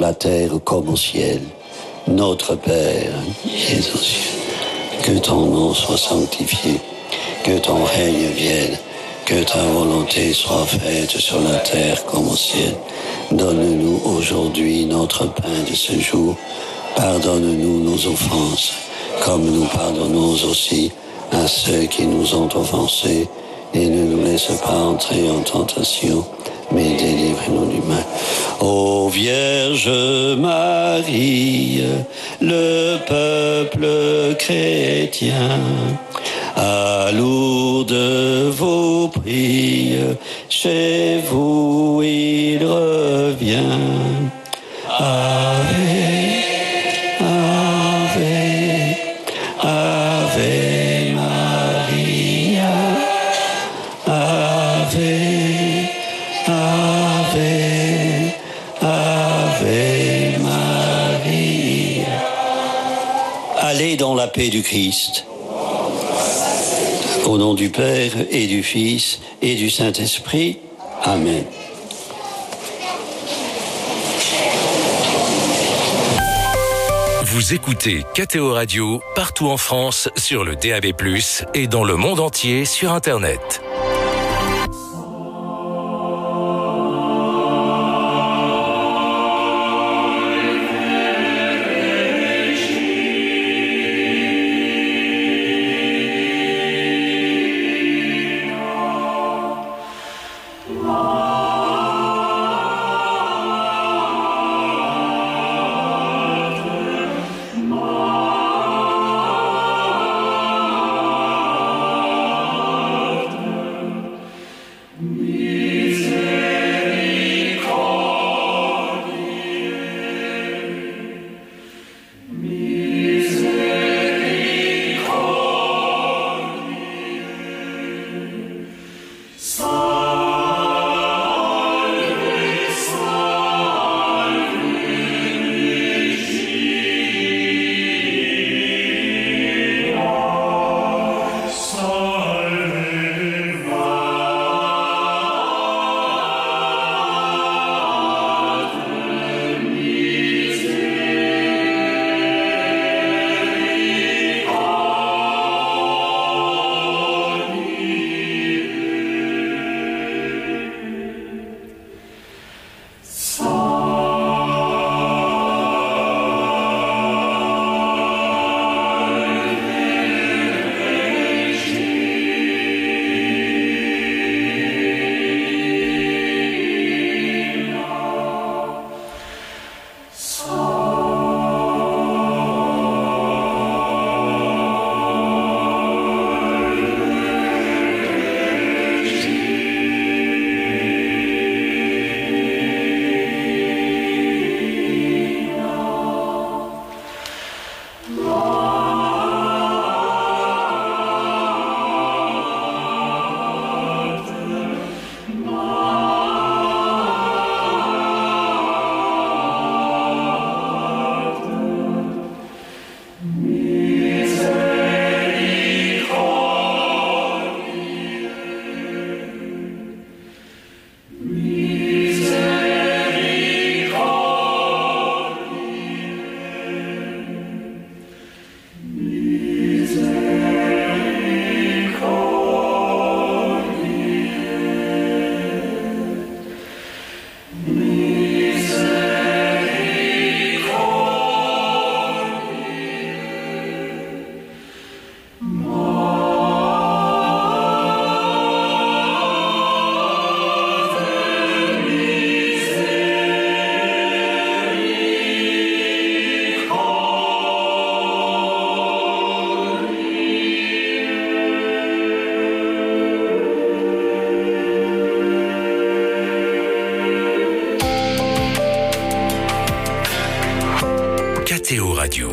la terre comme au ciel. Notre Père, qui es aux cieux, que ton nom soit sanctifié, que ton règne vienne, que ta volonté soit faite sur la terre comme au ciel. Donne-nous aujourd'hui notre pain de ce jour. Pardonne-nous nos offenses, comme nous pardonnons aussi à ceux qui nous ont offensés. Et ne nous laisse pas entrer en tentation, mais délivre-nous du mal. Ô Vierge Marie, le peuple chrétien, à Lourdes vous prie, chez vous il revient. Ave, Ave, Ave Maria, Ave, Ave, Ave Maria. Allez dans la paix du Christ. Au nom du Père et du Fils et du Saint-Esprit. Amen. Vous écoutez KTO Radio partout en France sur le DAB+, et dans le monde entier sur Internet. KTO Radio.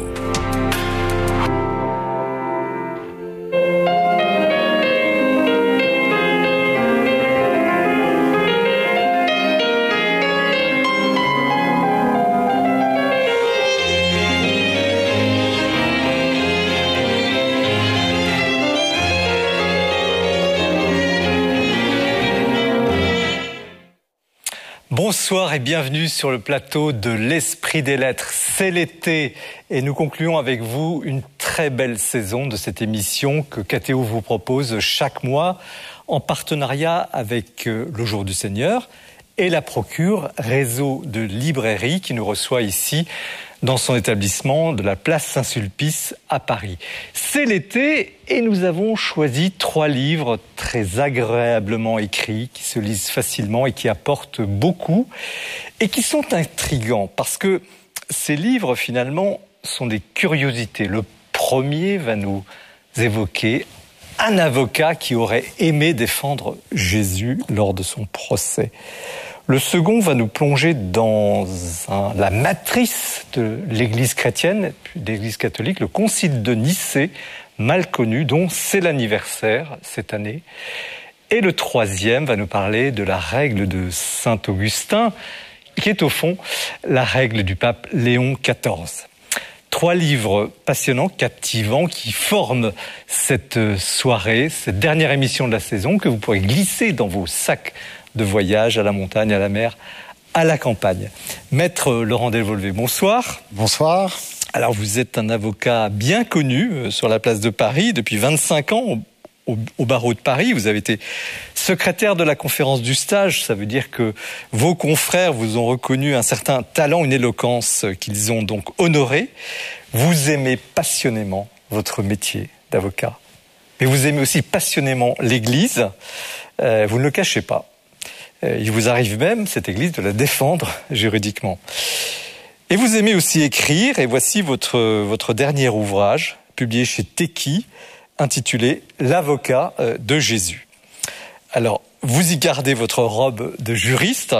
Bonsoir et bienvenue sur le plateau de l'Esprit des Lettres. C'est l'été et nous concluons avec vous une très belle saison de cette émission que KTO vous propose chaque mois en partenariat avec le Jour du Seigneur et la Procure, réseau de librairies qui nous reçoit ici dans son établissement de la place Saint-Sulpice à Paris. C'est l'été et nous avons choisi 3 livres très agréablement écrits, qui se lisent facilement et qui apportent beaucoup et qui sont intrigants parce que ces livres finalement sont des curiosités. Le premier va nous évoquer un avocat qui aurait aimé défendre Jésus lors de son procès. Le second va nous plonger dans la matrice de l'Église chrétienne, de l'Église catholique, le Concile de Nicée, mal connu, dont c'est l'anniversaire cette année. Et le troisième va nous parler de la règle de Saint Augustin, qui est au fond la règle du pape Léon XIV. 3 livres passionnants, captivants, qui forment cette soirée, cette dernière émission de la saison, que vous pourrez glisser dans vos sacs de voyage à la montagne, à la mer, à la campagne. Maître Laurent Delvolvé, bonsoir. Bonsoir. Alors vous êtes un avocat bien connu sur la place de Paris depuis 25 ans au barreau de Paris. Vous avez été secrétaire de la conférence du stage. Ça veut dire que vos confrères vous ont reconnu un certain talent, une éloquence qu'ils ont donc honoré. Vous aimez passionnément votre métier d'avocat. Mais vous aimez aussi passionnément l'Église. Vous ne le cachez pas. Il vous arrive même, cette Église, de la défendre juridiquement. Et vous aimez aussi écrire, et voici votre dernier ouvrage, publié chez Tekki, intitulé « L'avocat de Jésus ». Alors, vous y gardez votre robe de juriste,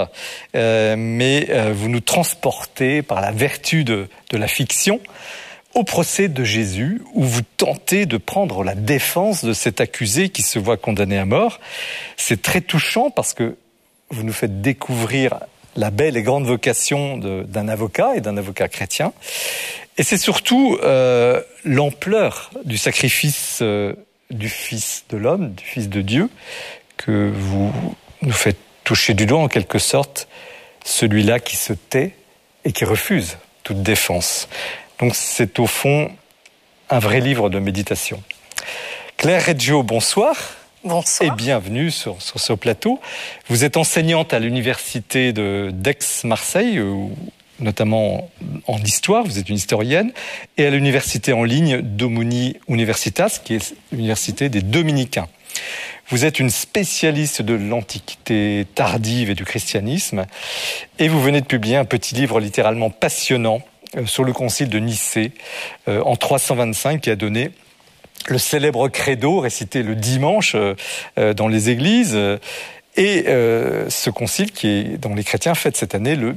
mais vous nous transportez par la vertu de la fiction au procès de Jésus, où vous tentez de prendre la défense de cet accusé qui se voit condamné à mort. C'est très touchant parce que vous nous faites découvrir la belle et grande vocation d'un avocat et d'un avocat chrétien. Et c'est surtout l'ampleur du sacrifice du Fils de l'homme, du Fils de Dieu, que vous nous faites toucher du doigt en quelque sorte, celui-là qui se tait et qui refuse toute défense. Donc c'est au fond un vrai livre de méditation. Claire Reggio, bonsoir. Bonsoir. Et bienvenue sur ce plateau. Vous êtes enseignante à l'université d'Aix-Marseille, notamment en histoire, vous êtes une historienne, et à l'université en ligne Domini Universitas, qui est l'université des Dominicains. Vous êtes une spécialiste de l'Antiquité tardive et du christianisme, et vous venez de publier un petit livre littéralement passionnant sur le concile de Nicée en 325 qui a donné le célèbre credo récité le dimanche dans les églises, et ce concile dont les chrétiens fêtent cette année le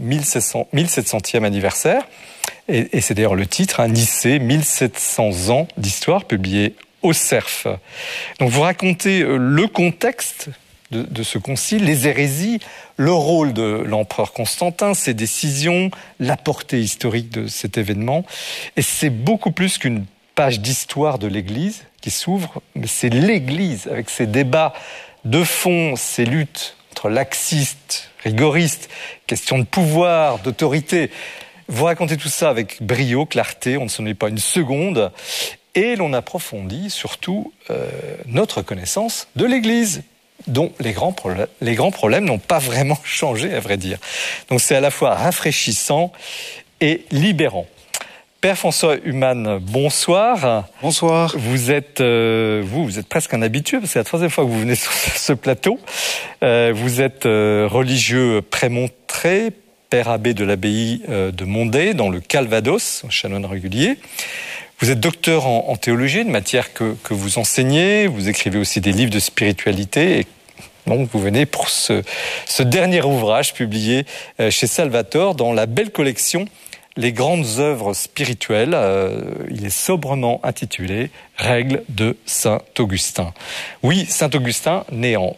1700e anniversaire. Et c'est d'ailleurs le titre, Nicée, 1700 ans d'histoire, publié au Cerf. Donc vous racontez le contexte de ce concile, les hérésies, le rôle de l'empereur Constantin, ses décisions, la portée historique de cet événement. Et c'est beaucoup plus qu'une page d'histoire de l'Église qui s'ouvre, mais c'est l'Église avec ses débats de fond, ses luttes entre laxistes, rigoristes, questions de pouvoir, d'autorité. Vous racontez tout ça avec brio, clarté, on ne s'en met pas une seconde, et l'on approfondit surtout notre connaissance de l'Église, dont les grands problèmes n'ont pas vraiment changé, à vrai dire. Donc c'est à la fois rafraîchissant et libérant. Père François Humann, bonsoir. Bonsoir. Vous êtes presque un habitué, parce que c'est la 3e fois que vous venez sur ce plateau. Vous êtes religieux prémontré, père abbé de l'abbaye de Mondai, dans le Calvados, chanoine régulier. Vous êtes docteur en théologie, une matière que vous enseignez. Vous écrivez aussi des livres de spiritualité. Et donc vous venez pour ce dernier ouvrage publié chez Salvator dans la belle collection Les grandes œuvres spirituelles. Il est sobrement intitulé « Règles de Saint Augustin ». Oui, Saint Augustin, né en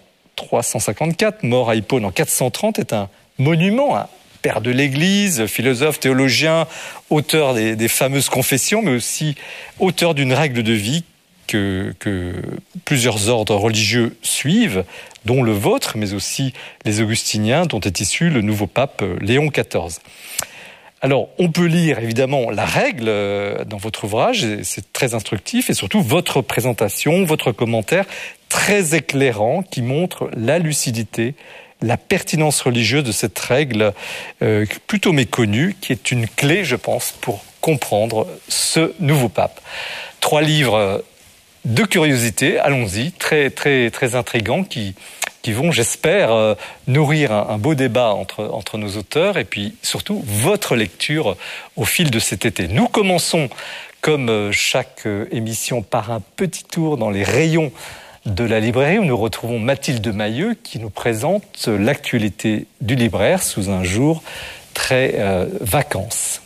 354, mort à Hippone en 430, est un monument, un père de l'Église, philosophe, théologien, auteur des fameuses confessions, mais aussi auteur d'une règle de vie que plusieurs ordres religieux suivent, dont le vôtre, mais aussi les augustiniens, dont est issu le nouveau pape Léon XIV. Alors, on peut lire évidemment la règle dans votre ouvrage, c'est très instructif, et surtout votre présentation, votre commentaire très éclairant qui montre la lucidité, la pertinence religieuse de cette règle plutôt méconnue, qui est une clé, je pense, pour comprendre ce nouveau pape. 3 livres de curiosité, allons-y, très, très, très intrigants, qui vont, j'espère, nourrir un beau débat entre nos auteurs et puis surtout votre lecture au fil de cet été. Nous commençons, comme chaque émission, par un petit tour dans les rayons de la librairie où nous retrouvons Mathilde Mailleux qui nous présente l'actualité du libraire sous un jour très vacances.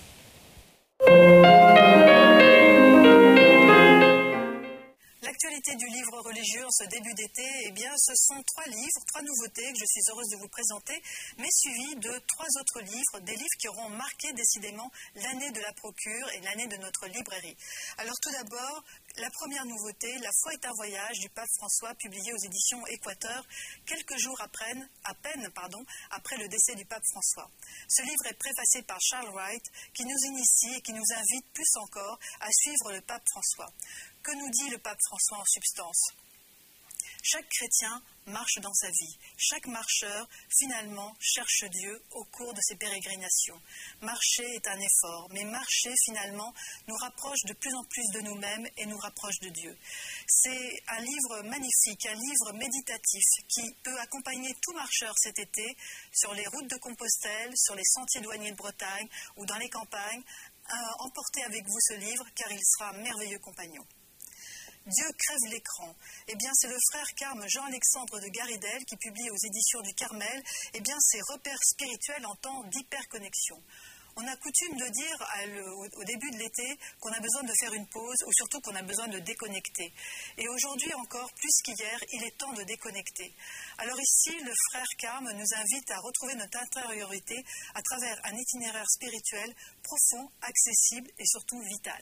L'actualité du livre religieux en ce début d'été, eh bien, ce sont 3 livres, 3 nouveautés que je suis heureuse de vous présenter, mais suivis de 3 autres livres, des livres qui auront marqué décidément l'année de la procure et l'année de notre librairie. Alors tout d'abord, la première nouveauté, La foi est un voyage du pape François, publié aux éditions Équateur, quelques jours à peine, après le décès du pape François. Ce livre est préfacé par Charles Wright, qui nous initie et qui nous invite plus encore à suivre le pape François. Que nous dit le pape François en substance ? Chaque chrétien marche dans sa vie. Chaque marcheur, finalement, cherche Dieu au cours de ses pérégrinations. Marcher est un effort, mais marcher, finalement, nous rapproche de plus en plus de nous-mêmes et nous rapproche de Dieu. C'est un livre magnifique, un livre méditatif qui peut accompagner tout marcheur cet été sur les routes de Compostelle, sur les sentiers douaniers de Bretagne ou dans les campagnes. Emportez avec vous ce livre car il sera un merveilleux compagnon. Dieu crève l'écran. Eh bien, c'est le frère carme Jean-Alexandre de Garidel qui publie aux éditions du Carmel, eh bien, ses repères spirituels en temps d'hyperconnexion. On a coutume de dire au début de l'été qu'on a besoin de faire une pause ou surtout qu'on a besoin de déconnecter. Et aujourd'hui encore, plus qu'hier, il est temps de déconnecter. Alors ici, le frère Carme nous invite à retrouver notre intériorité à travers un itinéraire spirituel profond, accessible et surtout vital.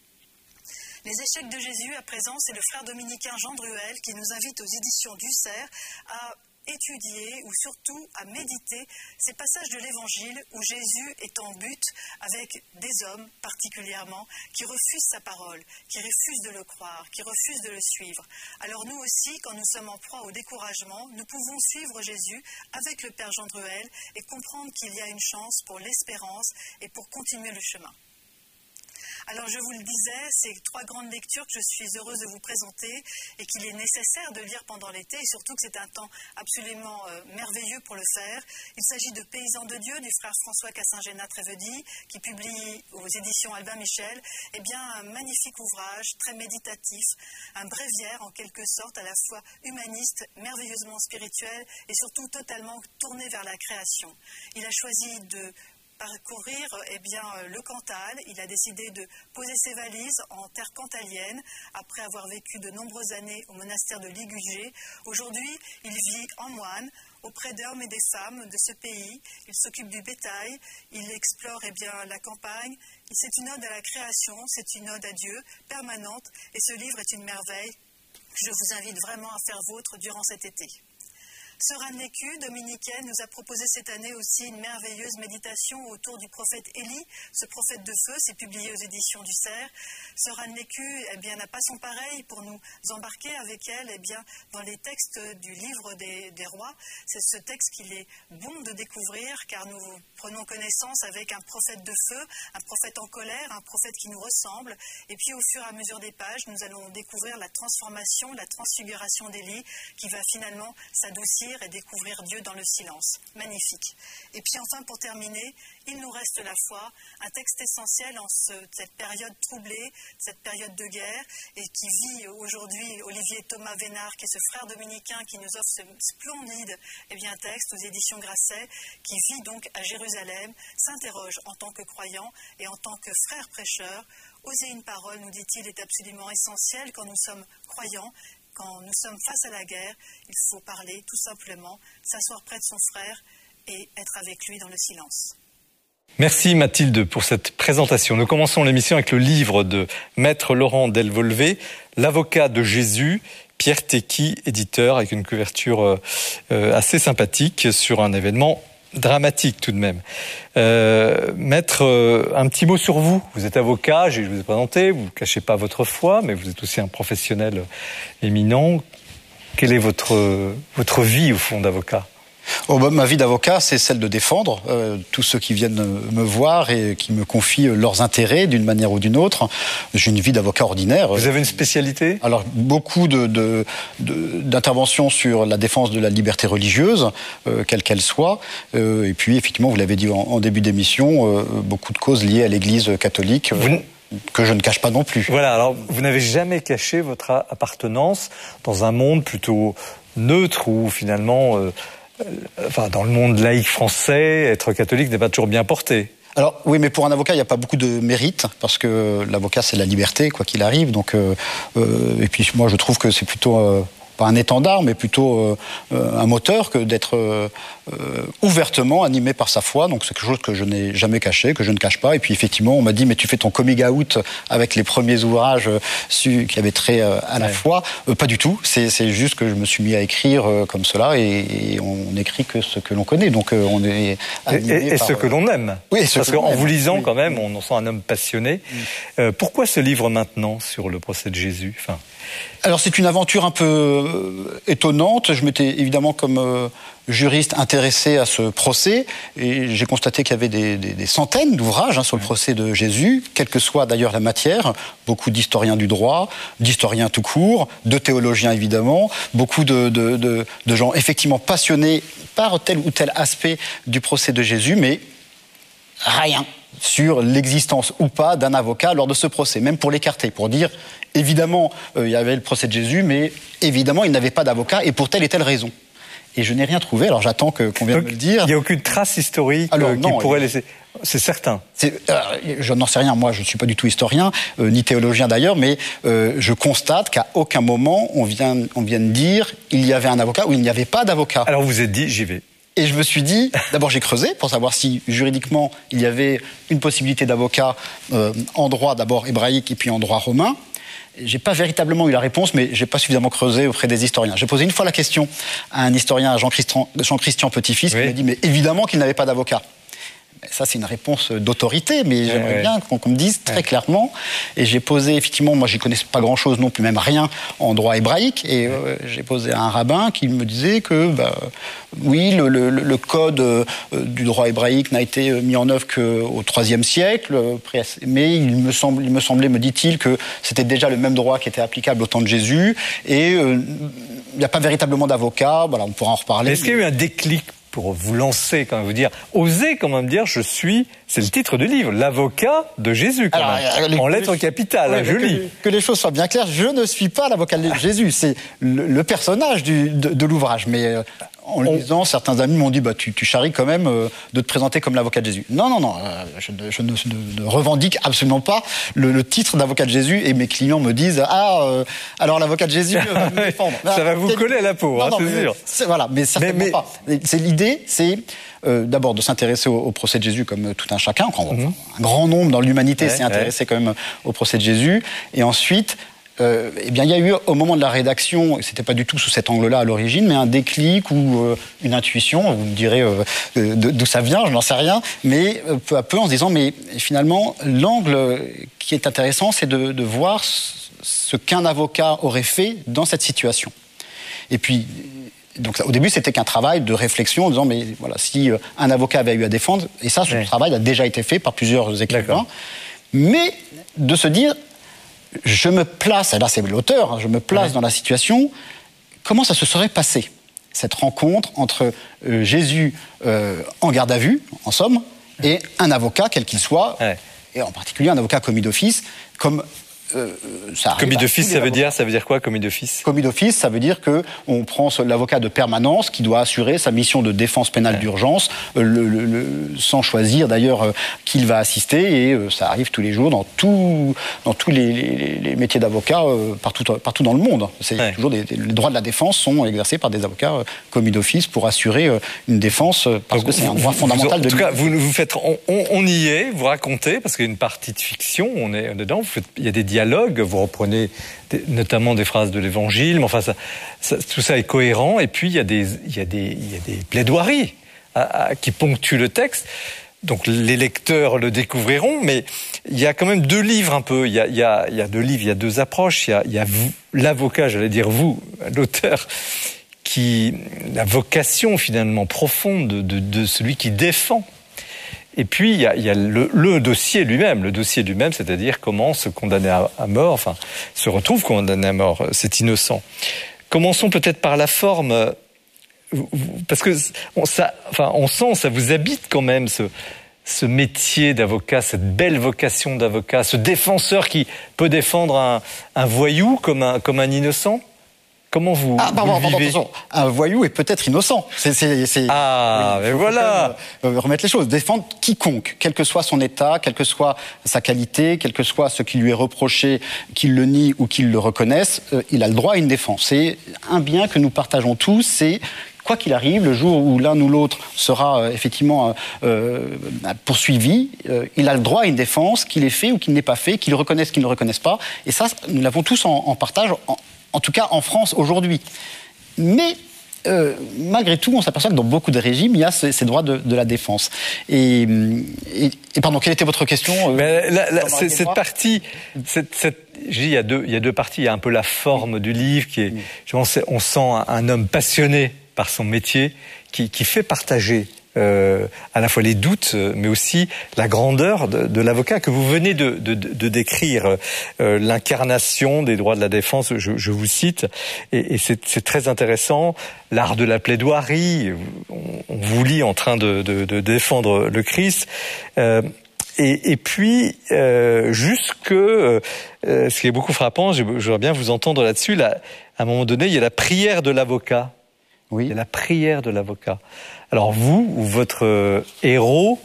Les échecs de Jésus, à présent, c'est le frère dominicain Jean Druel qui nous invite aux éditions du Cerf à étudier ou surtout à méditer ces passages de l'Évangile où Jésus est en but avec des hommes particulièrement qui refusent sa parole, qui refusent de le croire, qui refusent de le suivre. Alors nous aussi, quand nous sommes en proie au découragement, nous pouvons suivre Jésus avec le Père Jean Druel et comprendre qu'il y a une chance pour l'espérance et pour continuer le chemin. Alors je vous le disais, ces 3 grandes lectures que je suis heureuse de vous présenter et qu'il est nécessaire de lire pendant l'été et surtout que c'est un temps absolument merveilleux pour le faire. Il s'agit de Paysans de Dieu du frère François Cassingena-Trévedi qui publie aux éditions Albin Michel un magnifique ouvrage très méditatif, un bréviaire en quelque sorte à la fois humaniste, merveilleusement spirituel et surtout totalement tourné vers la création. Il a choisi de parcourir le Cantal. Il a décidé de poser ses valises en terre cantalienne après avoir vécu de nombreuses années au monastère de Ligugé. Aujourd'hui, il vit en moine auprès d'hommes et des femmes de ce pays. Il s'occupe du bétail, il explore la campagne. C'est une ode à la création, c'est une ode à Dieu permanente et ce livre est une merveille. Je vous invite vraiment à faire vôtre durant cet été. Sœur Anne Lécu, dominicaine, nous a proposé cette année aussi une merveilleuse méditation autour du prophète Élie. Ce prophète de feu, c'est publié aux éditions du Cerf. Sœur Anne Lécu n'a pas son pareil pour nous embarquer avec elle dans les textes du livre des rois. C'est ce texte qu'il est bon de découvrir car nous prenons connaissance avec un prophète de feu, un prophète en colère, un prophète qui nous ressemble. Et puis au fur et à mesure des pages, nous allons découvrir la transformation, la transfiguration d'Élie qui va finalement s'adoucir et découvrir Dieu dans le silence. Magnifique. Et puis enfin, pour terminer, il nous reste la foi, un texte essentiel en cette période troublée, cette période de guerre, et qui vit aujourd'hui Olivier Thomas Vénard, qui est ce frère dominicain qui nous offre ce splendide texte aux éditions Grasset, qui vit donc à Jérusalem, s'interroge en tant que croyant et en tant que frère prêcheur. Oser une parole, nous dit-il, est absolument essentiel quand nous sommes croyants. Quand nous sommes face à la guerre, il faut parler tout simplement, s'asseoir près de son frère et être avec lui dans le silence. Merci Mathilde pour cette présentation. Nous commençons l'émission avec le livre de Maître Laurent Delvolvé, L'avocat de Jésus, Pierre Tecky, éditeur, avec une couverture assez sympathique sur un événement dramatique tout de même. Maître, un petit mot sur vous. Vous êtes avocat, je vous ai présenté, vous ne cachez pas votre foi, mais vous êtes aussi un professionnel éminent. Quelle est votre vie au fond d'avocat ? Ma vie d'avocat, c'est celle de défendre tous ceux qui viennent me voir et qui me confient leurs intérêts d'une manière ou d'une autre. J'ai une vie d'avocat ordinaire. Vous avez une spécialité ? Alors, beaucoup d'interventions sur la défense de la liberté religieuse, quelle qu'elle soit. Et puis, effectivement, vous l'avez dit en début d'émission, beaucoup de causes liées à l'Église catholique. Que je ne cache pas non plus. Voilà, alors vous n'avez jamais caché votre appartenance dans un monde plutôt neutre où finalement... dans le monde laïque français, être catholique n'est pas toujours bien porté. Alors oui, mais pour un avocat, il n'y a pas beaucoup de mérite, parce que l'avocat, c'est la liberté, quoi qu'il arrive. Donc, et puis moi, je trouve que c'est plutôt... pas un étendard, mais plutôt un moteur que d'être ouvertement animé par sa foi. Donc c'est quelque chose que je n'ai jamais caché, que je ne cache pas. Et puis effectivement, on m'a dit, mais tu fais ton coming out avec les premiers ouvrages qui avaient trait à la foi. Pas du tout. C'est juste que je me suis mis à écrire comme cela, et on n'écrit que ce que l'on connaît. Donc on est animé et ce que l'on aime. Oui, parce qu'en vous lisant, quand même, on en sent un homme passionné. Pourquoi ce livre maintenant sur le procès de Jésus ? Alors c'est une aventure un peu étonnante. Je m'étais évidemment comme juriste intéressé à ce procès, et j'ai constaté qu'il y avait des centaines d'ouvrages sur le procès de Jésus, quelle que soit d'ailleurs la matière, beaucoup d'historiens du droit, d'historiens tout court, de théologiens évidemment, beaucoup de gens effectivement passionnés par tel ou tel aspect du procès de Jésus, mais rien sur l'existence ou pas d'un avocat lors de ce procès, même pour l'écarter, pour dire évidemment il y avait le procès de Jésus, mais évidemment il n'avait pas d'avocat et pour telle et telle raison. Et je n'ai rien trouvé, alors j'attends qu'on vienne me le dire. Il n'y a aucune trace historique qui pourrait laisser... C'est certain. Je n'en sais rien, moi je ne suis pas du tout historien, ni théologien d'ailleurs, mais je constate qu'à aucun moment on vient de dire il y avait un avocat ou il n'y avait pas d'avocat. Alors vous vous êtes dit, j'y vais. Et je me suis dit, d'abord j'ai creusé pour savoir si juridiquement il y avait une possibilité d'avocat en droit d'abord hébraïque et puis en droit romain. J'ai pas véritablement eu la réponse, mais j'ai pas suffisamment creusé auprès des historiens. J'ai posé une fois la question à un historien, à Jean-Christian Petit-Fils, qui m'a dit mais évidemment qu'il n'avait pas d'avocat. Ça, c'est une réponse d'autorité, mais j'aimerais bien qu'on me dise très clairement. Et j'ai posé, effectivement, moi, j'y connaissais pas grand-chose non plus, même rien en droit hébraïque. Et j'ai posé à un rabbin qui me disait que, oui, le code du droit hébraïque n'a été mis en œuvre qu'au IIIe siècle, mais il me semblait, me dit-il, que c'était déjà le même droit qui était applicable au temps de Jésus. Et il n'y a pas véritablement d'avocat. Voilà, on pourra en reparler. Est-ce qu'il y a eu un déclic pour vous lancer, quand même, vous dire, osez quand même dire, c'est le titre du livre, l'avocat de Jésus, quand même, en lettres capitales, je lis. Que les choses soient bien claires, je ne suis pas l'avocat de Jésus, c'est le personnage de l'ouvrage, mais en le lisant, certains amis m'ont dit, tu charries quand même de te présenter comme l'avocat de Jésus. Non, je ne revendique absolument pas le titre d'avocat de Jésus, et mes clients me disent, alors l'avocat de Jésus va nous défendre. Ça va vous coller à la peau, c'est sûr. Voilà, mais certainement pas. L'idée, c'est d'abord de s'intéresser au procès de Jésus comme tout un chacun. Un grand nombre dans l'humanité s'est intéressé quand même au procès de Jésus. Et ensuite, il y a eu au moment de la rédaction, et c'était pas du tout sous cet angle-là à l'origine, mais un déclic ou une intuition, vous me direz d'où ça vient, je n'en sais rien, mais peu à peu en se disant, mais finalement, l'angle qui est intéressant, c'est de voir ce qu'un avocat aurait fait dans cette situation. Et puis, donc au début, c'était qu'un travail de réflexion en disant, mais voilà, si un avocat avait eu à défendre, et ça, ce travail a déjà été fait par plusieurs écrivains, mais de se dire, je me place, et là c'est l'auteur, je me place dans la situation, comment ça se serait passé, cette rencontre entre Jésus en garde à vue, en somme, et un avocat, quel qu'il soit, et en particulier un avocat commis d'office, comme Commis d'office, ça veut dire quoi, commis d'office? Commis d'office, ça veut dire que on prend l'avocat de permanence qui doit assurer sa mission de défense pénale d'urgence, sans choisir d'ailleurs qui il va assister, et ça arrive tous les jours dans tous les métiers d'avocat partout dans le monde. Toujours les droits de la défense sont exercés par des avocats commis d'office pour assurer une défense, parce que c'est un droit fondamental de... En tout cas, vous faites, on y est, vous racontez, parce qu'il y a une partie de fiction, on est dedans, il y a des dialogues, vous reprenez notamment des phrases de l'Évangile, mais enfin tout ça est cohérent, et puis il y a des plaidoiries qui ponctuent le texte. Donc les lecteurs le découvriront, mais il y a quand même deux livres un peu. Il y a deux livres, il y a deux approches. Il y a vous, l'avocat, j'allais dire vous, l'auteur, la vocation finalement profonde de celui qui défend. Et puis il y a le dossier lui-même, c'est-à-dire comment se condamner à mort, enfin se retrouve condamné à mort, c'est innocent. Commençons peut-être par la forme, parce que on sent, ça vous habite quand même ce métier d'avocat, cette belle vocation d'avocat, ce défenseur qui peut défendre un voyou comme un innocent. Comment vous vivez? Attention, un voyou est peut-être innocent. Mais voilà. Remettre les choses. Défendre quiconque, quel que soit son état, quelle que soit sa qualité, quel que soit ce qui lui est reproché, qu'il le nie ou qu'il le reconnaisse, il a le droit à une défense. C'est un bien que nous partageons tous, c'est... Quoi qu'il arrive, le jour où l'un ou l'autre sera effectivement poursuivi, il a le droit à une défense, qu'il ait fait ou qu'il n'ait pas fait, qu'il le reconnaisse, qu'il ne le reconnaisse pas. Et ça, nous l'avons tous en partage, en tout cas en France aujourd'hui. Mais malgré tout, on s'aperçoit que dans beaucoup de régimes, il y a ces droits de la défense. Et pardon, quelle était votre question? Cette partie, il y a deux parties. Il y a un peu la forme du livre qui est, on sent un homme passionné par son métier, qui fait partager à la fois les doutes, mais aussi la grandeur de l'avocat que vous venez de décrire, l'incarnation des droits de la défense, je vous cite, et c'est très intéressant, l'art de la plaidoirie, on vous lit en train de défendre le Christ, et puis ce qui est beaucoup frappant, j'aimerais bien vous entendre là-dessus, à un moment donné, il y a la prière de l'avocat. Oui. Il y a la prière de l'avocat. Alors vous, ou votre héros,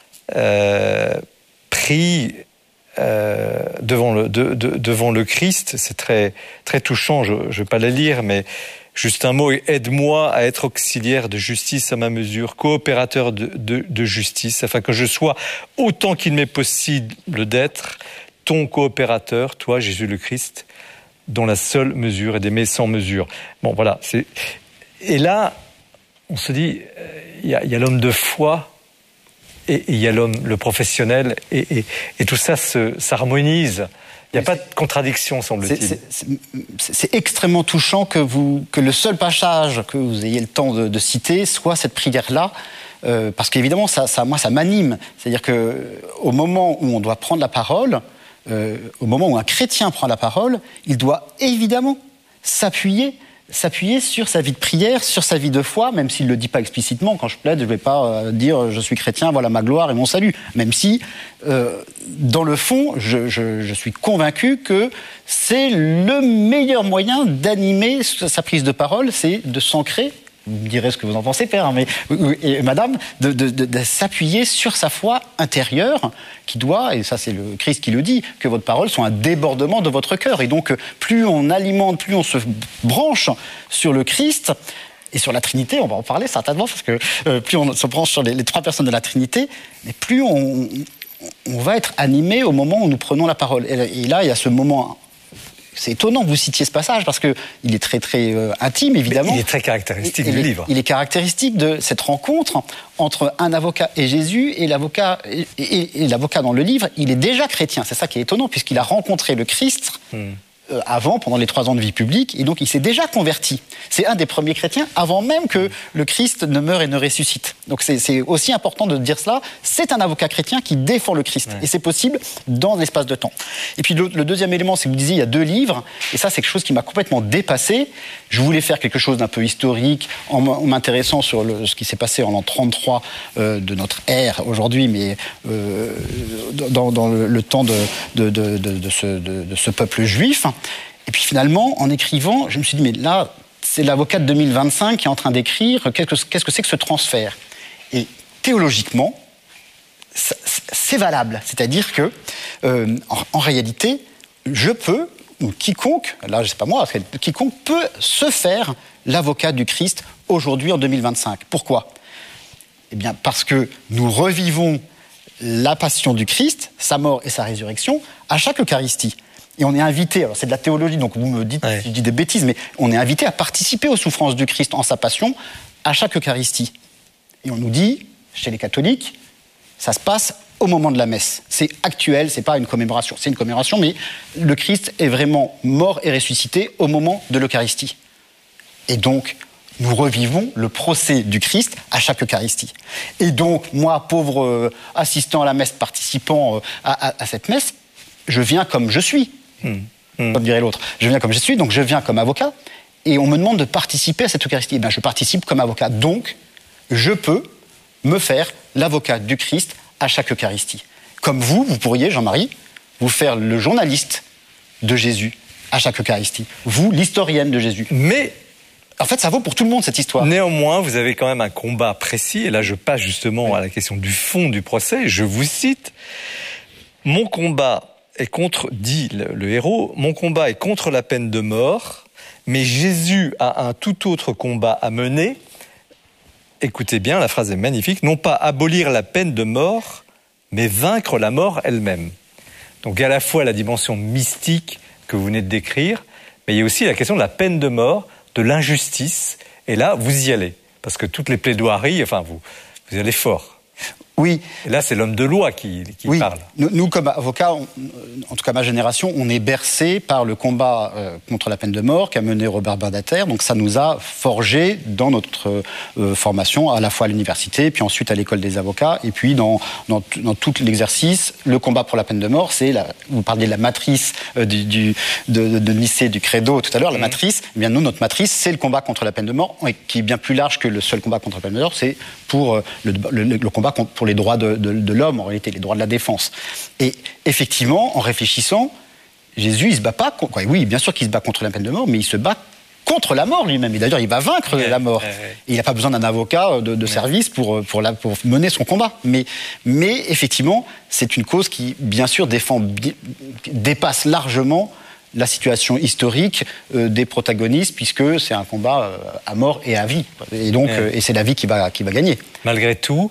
prie devant le Christ, c'est très, très touchant, je ne vais pas la lire, mais juste un mot, aide-moi à être auxiliaire de justice à ma mesure, coopérateur de justice, afin que je sois, autant qu'il m'est possible d'être, ton coopérateur, toi, Jésus le Christ, dont la seule mesure est d'aimer sans mesure. Bon, voilà, Et là, on se dit, il y a l'homme de foi et il y a le professionnel et tout ça s'harmonise. Il n'y a pas de contradiction, semble-t-il. C'est extrêmement touchant que le seul passage que vous ayez le temps de citer soit cette prière-là, parce qu'évidemment, moi, ça m'anime. C'est-à-dire qu'au moment où on doit prendre la parole, au moment où un chrétien prend la parole, il doit évidemment s'appuyer sur sa vie de prière, sur sa vie de foi, même s'il ne le dit pas explicitement. Quand je plaide, je ne vais pas dire « je suis chrétien, voilà ma gloire et mon salut ». Même si, dans le fond, je suis convaincu que c'est le meilleur moyen d'animer sa prise de parole, c'est de s'ancrer, vous me direz ce que vous en pensez, Père, et Madame, de s'appuyer sur sa foi intérieure, qui doit, et ça c'est le Christ qui le dit, que votre parole soit un débordement de votre cœur. Et donc, plus on alimente, plus on se branche sur le Christ, et sur la Trinité, on va en parler certainement, parce que plus on se branche sur les trois personnes de la Trinité, mais plus on va être animé au moment où nous prenons la parole. Et là, il y a ce moment... C'est étonnant que vous citiez ce passage parce que il est très très intime évidemment. Mais il est très caractéristique du livre. Il est caractéristique de cette rencontre entre un avocat et Jésus et l'avocat dans le livre. Il est déjà chrétien. C'est ça qui est étonnant puisqu'il a rencontré le Christ avant, pendant les 3 ans de vie publique, et donc il s'est déjà converti. C'est un des premiers chrétiens avant même que le Christ ne meure et ne ressuscite. Donc c'est aussi important de dire cela. C'est un avocat chrétien qui défend le Christ, et c'est possible dans l'espace de temps. Et puis le deuxième élément, c'est que vous disiez, il y a 2 livres, et ça c'est quelque chose qui m'a complètement dépassé. Je voulais faire quelque chose d'un peu historique en m'intéressant sur ce qui s'est passé en l'an 33 de notre ère aujourd'hui, mais dans le temps de ce peuple juif. Et puis finalement, en écrivant, je me suis dit, mais là, c'est l'avocat de 2025 qui est en train d'écrire, qu'est-ce que c'est que ce transfert? Et théologiquement, c'est valable. C'est-à-dire que, en réalité, je peux, ou quiconque, là, c'est pas moi, quiconque peut se faire l'avocat du Christ aujourd'hui en 2025. Pourquoi? Eh bien, parce que nous revivons la passion du Christ, sa mort et sa résurrection, à chaque Eucharistie. Et on est invité, alors c'est de la théologie, donc vous me dites si je dis des bêtises, mais on est invité à participer aux souffrances du Christ en sa passion à chaque Eucharistie. Et on nous dit, chez les catholiques, ça se passe au moment de la messe. C'est actuel, c'est pas une commémoration. C'est une commémoration, mais le Christ est vraiment mort et ressuscité au moment de l'Eucharistie. Et donc, nous revivons le procès du Christ à chaque Eucharistie. Et donc, moi, pauvre assistant à la messe, participant à cette messe, je viens comme je suis. Comme dirait l'autre. Je viens comme je suis, donc je viens comme avocat, et on me demande de participer à cette Eucharistie. Eh bien, je participe comme avocat. Donc, je peux me faire l'avocat du Christ à chaque Eucharistie. Comme vous pourriez, Jean-Marie, vous faire le journaliste de Jésus à chaque Eucharistie. Vous, l'historienne de Jésus. Mais en fait, ça vaut pour tout le monde, cette histoire. Néanmoins, vous avez quand même un combat précis, et là je passe justement à la question du fond du procès. Je vous cite, « Mon combat est contre, dit le héros, mon combat est contre la peine de mort, mais Jésus a un tout autre combat à mener. » Écoutez bien, la phrase est magnifique. « Non pas abolir la peine de mort, mais vaincre la mort elle-même. » Donc à la fois la dimension mystique que vous venez de décrire, mais il y a aussi la question de la peine de mort, de l'injustice. Et là, vous y allez. Parce que toutes les plaidoiries, enfin, vous y allez fort. Oui. Et là, c'est l'homme de loi qui parle. Nous, comme avocats, en tout cas ma génération, on est bercé par le combat contre la peine de mort qu'a mené Robert Badinter. Donc ça nous a forgé dans notre formation, à la fois à l'université, puis ensuite à l'école des avocats, et puis dans tout l'exercice. Le combat pour la peine de mort, vous parliez de la matrice de Nicée, du credo tout à l'heure, la matrice. Eh bien nous, notre matrice, c'est le combat contre la peine de mort, qui est bien plus large que le seul combat contre la peine de mort. C'est pour le combat pour les droits de l'homme, en réalité, les droits de la défense. Et effectivement, en réfléchissant, Jésus, il se bat pas... Oui, bien sûr qu'il se bat contre la peine de mort, mais il se bat contre la mort lui-même. Et d'ailleurs, il va vaincre la mort. Et il n'a pas besoin d'un avocat de service pour mener son combat. Mais effectivement, c'est une cause qui, bien sûr, dépasse largement la situation historique des protagonistes, puisque c'est un combat à mort et à vie. Et donc, et c'est la vie qui va gagner. Malgré tout,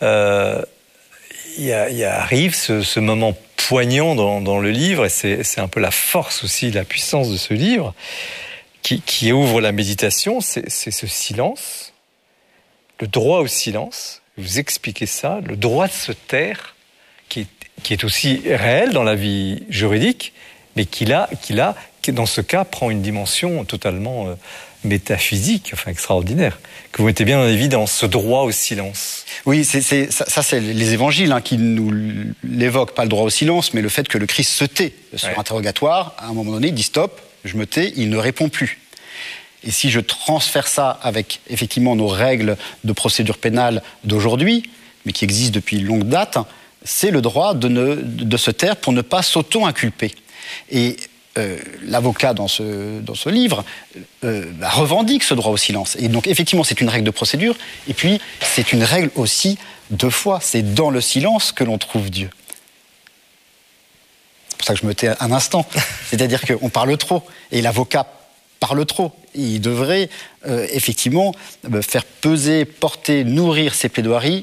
il arrive ce moment poignant dans le livre, et c'est un peu la force aussi, la puissance de ce livre, qui ouvre la méditation, c'est ce silence, le droit au silence. Vous expliquez ça, le droit de se taire, qui est aussi réel dans la vie juridique, mais qui dans ce cas, prend une dimension totalement métaphysique, enfin extraordinaire, que vous mettez bien en évidence, ce droit au silence. Oui, ça c'est les évangiles qui nous l'évoquent, pas le droit au silence, mais le fait que le Christ se tait sur interrogatoire. À un moment donné, il dit stop, je me tais, il ne répond plus. Et si je transfère ça avec effectivement nos règles de procédure pénale d'aujourd'hui, mais qui existent depuis longue date, c'est le droit de se taire pour ne pas s'auto-inculper. Et l'avocat dans ce livre revendique ce droit au silence. Et donc effectivement, c'est une règle de procédure, et puis c'est une règle aussi de foi. C'est dans le silence que l'on trouve Dieu. C'est pour ça que je me tais un instant. C'est-à-dire qu'on parle trop, et l'avocat parle trop. Il devrait effectivement faire peser, porter, nourrir ses plaidoiries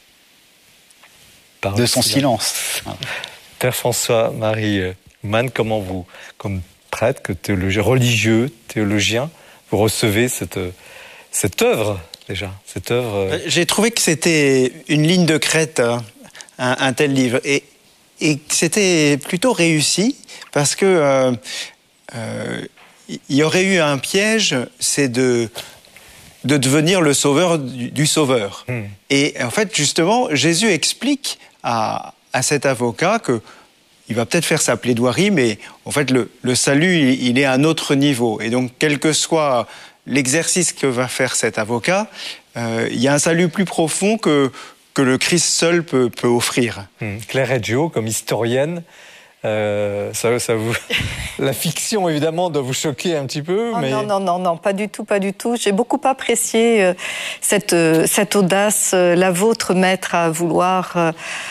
de son silence. Voilà. Père François-Marie Mann, comment vous, comme prêtre, que théologien, religieux, théologien, vous recevez cette œuvre déjà, cette œuvre. J'ai trouvé que c'était une ligne de crête, un tel livre, et que c'était plutôt réussi parce que il y aurait eu un piège, c'est de devenir le sauveur du sauveur. Et en fait, justement, Jésus explique à cet avocat que il va peut-être faire sa plaidoirie, mais en fait, le salut, il est à un autre niveau. Et donc, quel que soit l'exercice que va faire cet avocat, il y a un salut plus profond que le Christ seul peut offrir. Claire Reggio, comme historienne, ça vous... La fiction, évidemment, doit vous choquer un petit peu, mais... Non, pas du tout. J'ai beaucoup apprécié cette audace, la vôtre, maître, à vouloir...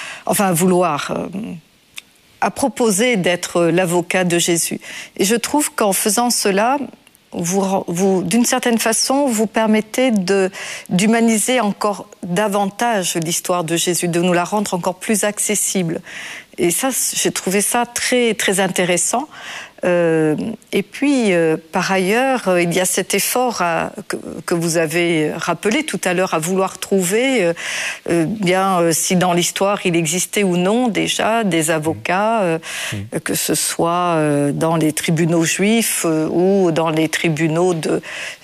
à proposer d'être l'avocat de Jésus. Et je trouve qu'en faisant cela, vous d'une certaine façon, vous permettez d'humaniser encore davantage l'histoire de Jésus, de nous la rendre encore plus accessible. Et ça, j'ai trouvé ça très, très intéressant. Et puis, par ailleurs, il y a cet effort que vous avez rappelé tout à l'heure, à vouloir trouver si dans l'histoire il existait ou non déjà des avocats, que ce soit dans les tribunaux juifs ou dans les tribunaux de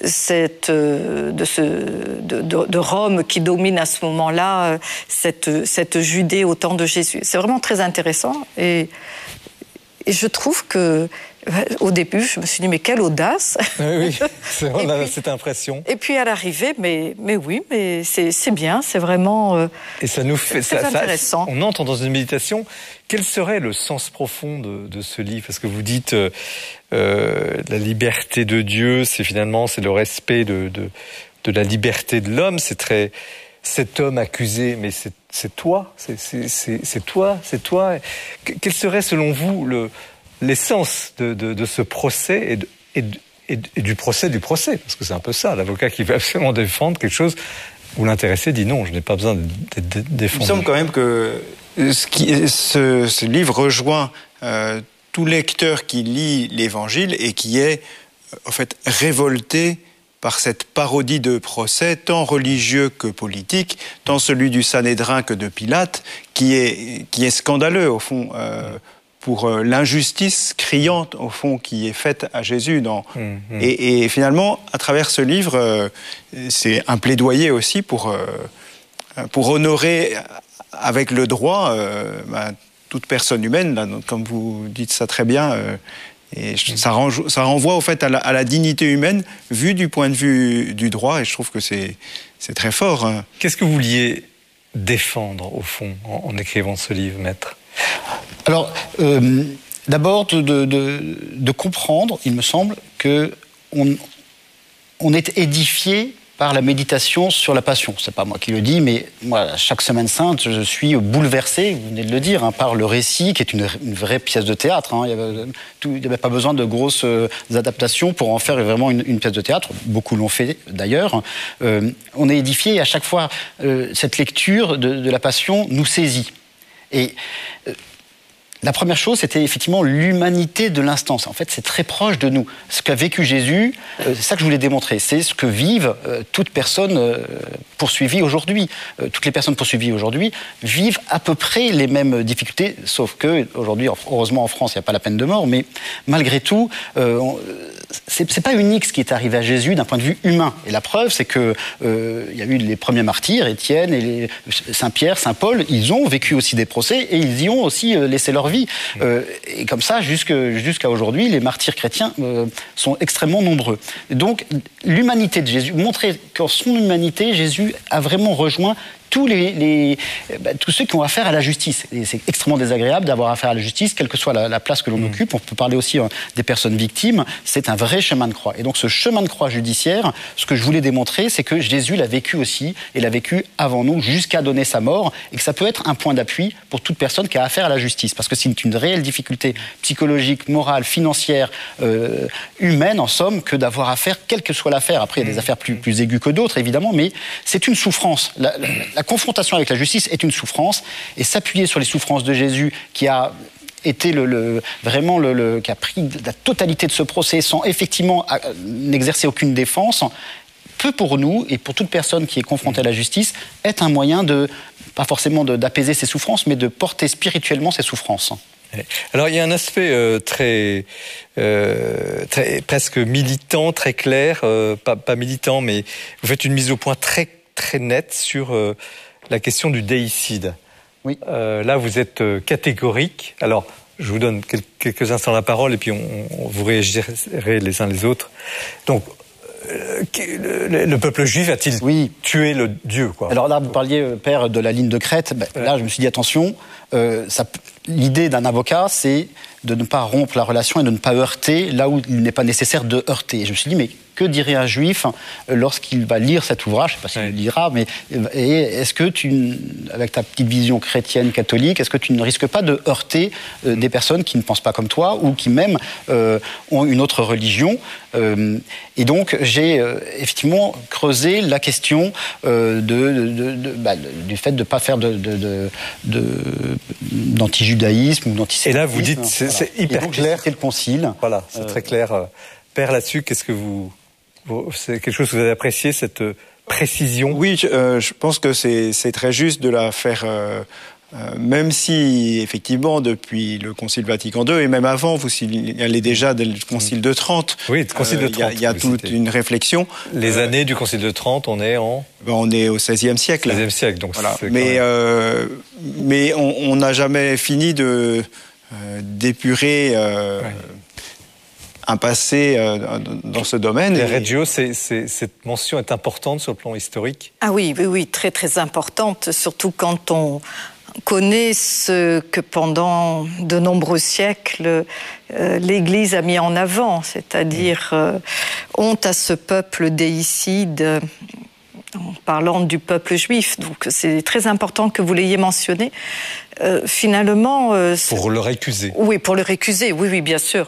Rome qui domine à ce moment-là cette Judée au temps de Jésus. C'est vraiment très intéressant et je trouve que au début, je me suis dit, mais quelle audace! Oui, on a cette impression. Et puis à l'arrivée, mais oui, mais c'est bien, c'est vraiment et ça nous fait, très intéressant. On entre dans une méditation. Quel serait le sens profond de ce livre? Parce que vous dites, la liberté de Dieu, c'est le respect de la liberté de l'homme. C'est très... Cet homme accusé, mais c'est toi, c'est toi. Quel serait, selon vous, l'essence de ce procès et du procès, parce que c'est un peu ça, l'avocat qui veut absolument défendre quelque chose où l'intéressé dit non, je n'ai pas besoin d'être défendu. Il me semble quand même que ce livre rejoint tout lecteur qui lit l'Évangile et qui est en fait révolté par cette parodie de procès, tant religieux que politique, tant celui du Sanhédrin que de Pilate, qui est scandaleux au fond, pour l'injustice criante au fond qui est faite à Jésus. Et finalement, à travers ce livre, c'est un plaidoyer aussi pour honorer avec le droit toute personne humaine, là, comme vous dites ça très bien. Et ça renvoie au fait à la dignité humaine vue du point de vue du droit, et je trouve que c'est très fort. Qu'est-ce que vous vouliez défendre au fond en écrivant ce livre, maître? Alors, d'abord de comprendre, il me semble, que on est édifié par la méditation sur la passion. C'est pas moi qui le dis, mais moi, chaque semaine sainte, je suis bouleversé, vous venez de le dire, par le récit, qui est une vraie pièce de théâtre. Il n'y avait pas besoin de grosses adaptations pour en faire vraiment une pièce de théâtre. Beaucoup l'ont fait, d'ailleurs. On est édifié, et à chaque fois, cette lecture de la passion nous saisit. Et la première chose, c'était effectivement l'humanité de l'instant. En fait, c'est très proche de nous. Ce qu'a vécu Jésus, c'est ça que je voulais démontrer. C'est ce que vivent toutes personnes poursuivies aujourd'hui. Toutes les personnes poursuivies aujourd'hui vivent à peu près les mêmes difficultés, sauf que aujourd'hui, heureusement en France, il n'y a pas la peine de mort, mais malgré tout, c'est pas unique ce qui est arrivé à Jésus d'un point de vue humain. Et la preuve, c'est que il y a eu les premiers martyrs, Étienne et Saint-Pierre, Saint-Paul, ils ont vécu aussi des procès et ils y ont aussi laissé leur vie. Et comme ça, jusqu'à aujourd'hui, les martyrs chrétiens sont extrêmement nombreux. Donc, l'humanité de Jésus, montrer qu'en son humanité, Jésus a vraiment rejoint tous ceux qui ont affaire à la justice. Et c'est extrêmement désagréable d'avoir affaire à la justice, quelle que soit la place que l'on occupe. On peut parler aussi des personnes victimes. C'est un vrai chemin de croix. Et donc ce chemin de croix judiciaire, ce que je voulais démontrer, c'est que Jésus l'a vécu aussi, et l'a vécu avant nous, jusqu'à donner sa mort, et que ça peut être un point d'appui pour toute personne qui a affaire à la justice. Parce que c'est une réelle difficulté psychologique, morale, financière, humaine, en somme, que d'avoir affaire, quelle que soit l'affaire. Après, il y a des affaires plus aiguës que d'autres, évidemment, mais c'est une souffrance. La confrontation avec la justice est une souffrance, et s'appuyer sur les souffrances de Jésus, qui a été qui a pris la totalité de ce procès sans effectivement n'exercer aucune défense, peut pour nous et pour toute personne qui est confrontée à la justice être un moyen pas forcément d'apaiser ses souffrances, mais de porter spirituellement ses souffrances. Alors il y a un aspect très presque militant, très clair, pas militant, mais vous faites une mise au point très très nette sur la question du déicide. Oui. Là vous êtes catégorique. Alors je vous donne quelques instants la parole et puis vous réagirez les uns les autres. Donc le peuple juif a-t-il tué le Dieu, quoi? Alors là, vous parliez, Père, de la ligne de crête. Là, je me suis dit, attention, l'idée d'un avocat, c'est de ne pas rompre la relation et de ne pas heurter là où il n'est pas nécessaire de heurter. Et je me suis dit, mais que dirait un juif lorsqu'il va lire cet ouvrage? Je ne sais pas s'il le lira, mais est-ce que avec ta petite vision chrétienne, catholique, est-ce que tu ne risques pas de heurter des personnes qui ne pensent pas comme toi ou qui même ont une autre religion? Et donc, j'ai effectivement creusé la question du fait de ne pas faire d'anti-judaïsme ou d'antisémitisme. Et là, vous dites, c'est hyper clair. C'est le concile. Voilà, c'est très clair. Père, là-dessus, qu'est-ce que c'est quelque chose que vous avez apprécié, cette précision? Oui, je pense que c'est très juste de la faire, même si, effectivement, depuis le Concile Vatican II, et même avant, vous signalez déjà dès le Concile de Trente. Oui, le Concile de Trente. Il y a toute une réflexion. Les années du Concile de Trente, on est au XVIe siècle. XVIe siècle, donc voilà. Mais on n'a jamais fini d'épurer un passé dans ce domaine. Claire Reggio, cette mention est importante sur le plan historique? Ah oui, très très importante, surtout quand on connaît ce que pendant de nombreux siècles l'Église a mis en avant, c'est-à-dire honte à ce peuple déicide, en parlant du peuple juif. Donc c'est très important que vous l'ayez mentionné. Finalement... pour le récuser. Oui, pour le récuser, oui, bien sûr.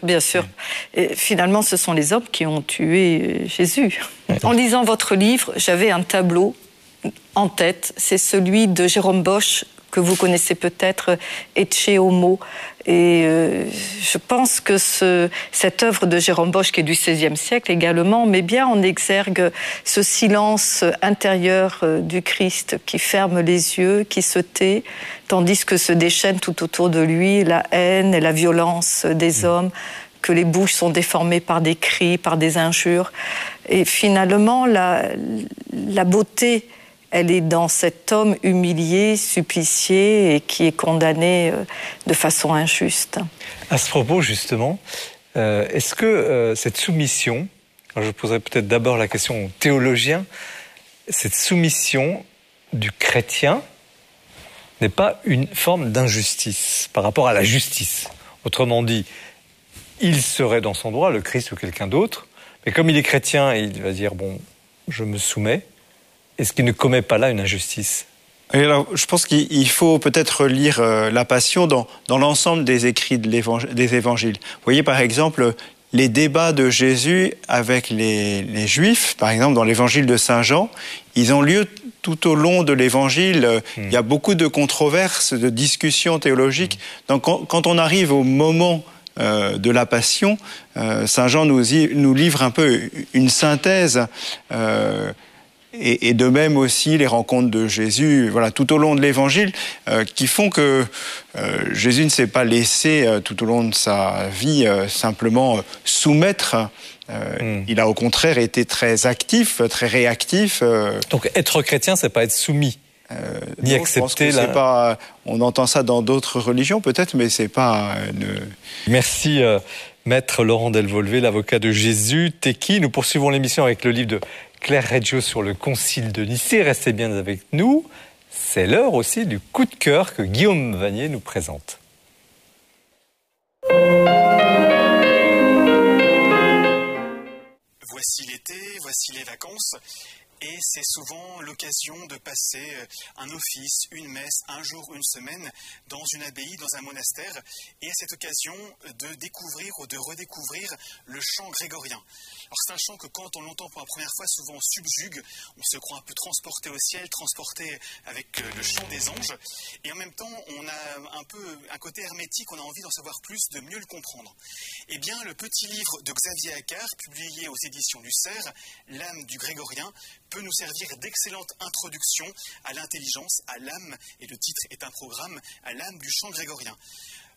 Et finalement, ce sont les hommes qui ont tué Jésus. En lisant votre livre, j'avais un tableau en tête, c'est celui de Jérôme Bosch, que vous connaissez peut-être, Ecce Homo. Et je pense que cette œuvre de Jérôme Bosch, qui est du XVIe siècle également, met bien en exergue ce silence intérieur du Christ qui ferme les yeux, qui se tait, tandis que se déchaîne tout autour de lui la haine et la violence des hommes, que les bouches sont déformées par des cris, par des injures. Et finalement, la beauté, elle est dans cet homme humilié, supplicié et qui est condamné de façon injuste. À ce propos, justement, est-ce que cette soumission, alors je poserai peut-être d'abord la question aux théologiens, cette soumission du chrétien n'est pas une forme d'injustice par rapport à la justice? Autrement dit, il serait dans son droit, le Christ ou quelqu'un d'autre, mais comme il est chrétien, il va dire, bon, je me soumets. Est-ce qu'il ne commet pas là une injustice? Alors, je pense qu'il faut peut-être lire la Passion dans l'ensemble des écrits des évangiles. Vous voyez, par exemple, les débats de Jésus avec les Juifs, par exemple, dans l'évangile de Saint Jean, ils ont lieu tout au long de l'évangile. Il y a beaucoup de controverses, de discussions théologiques. Donc, quand on arrive au moment de la Passion, Saint Jean nous livre un peu une synthèse et de même aussi les rencontres de Jésus, voilà, tout au long de l'Évangile, qui font que Jésus ne s'est pas laissé tout au long de sa vie simplement soumettre. Il a au contraire été très actif, très réactif. Donc être chrétien, c'est pas être soumis, ni accepter. On entend ça dans d'autres religions peut-être, mais c'est pas. Merci. Maître Laurent Delvolvé, l'avocat de Jésus, Téqui. Nous poursuivons l'émission avec le livre de Claire Reggio sur le Concile de Nicée. Restez bien avec nous. C'est l'heure aussi du coup de cœur que Guillaume Vanier nous présente. Voici l'été, voici les vacances. Et c'est souvent l'occasion de passer un office, une messe, un jour, une semaine dans une abbaye, dans un monastère. Et à cette occasion de découvrir ou de redécouvrir le chant grégorien. Alors c'est un chant que quand on l'entend pour la première fois, souvent on subjugue, on se croit un peu transporté au ciel, transporté avec le chant des anges. Et en même temps, on a un peu un côté hermétique, on a envie d'en savoir plus, de mieux le comprendre. Eh bien, le petit livre de Xavier Accart, publié aux éditions du Cerf, L'âme du grégorien, peut nous servir d'excellente introduction à l'intelligence, à l'âme, et le titre est un programme, à l'âme du chant grégorien.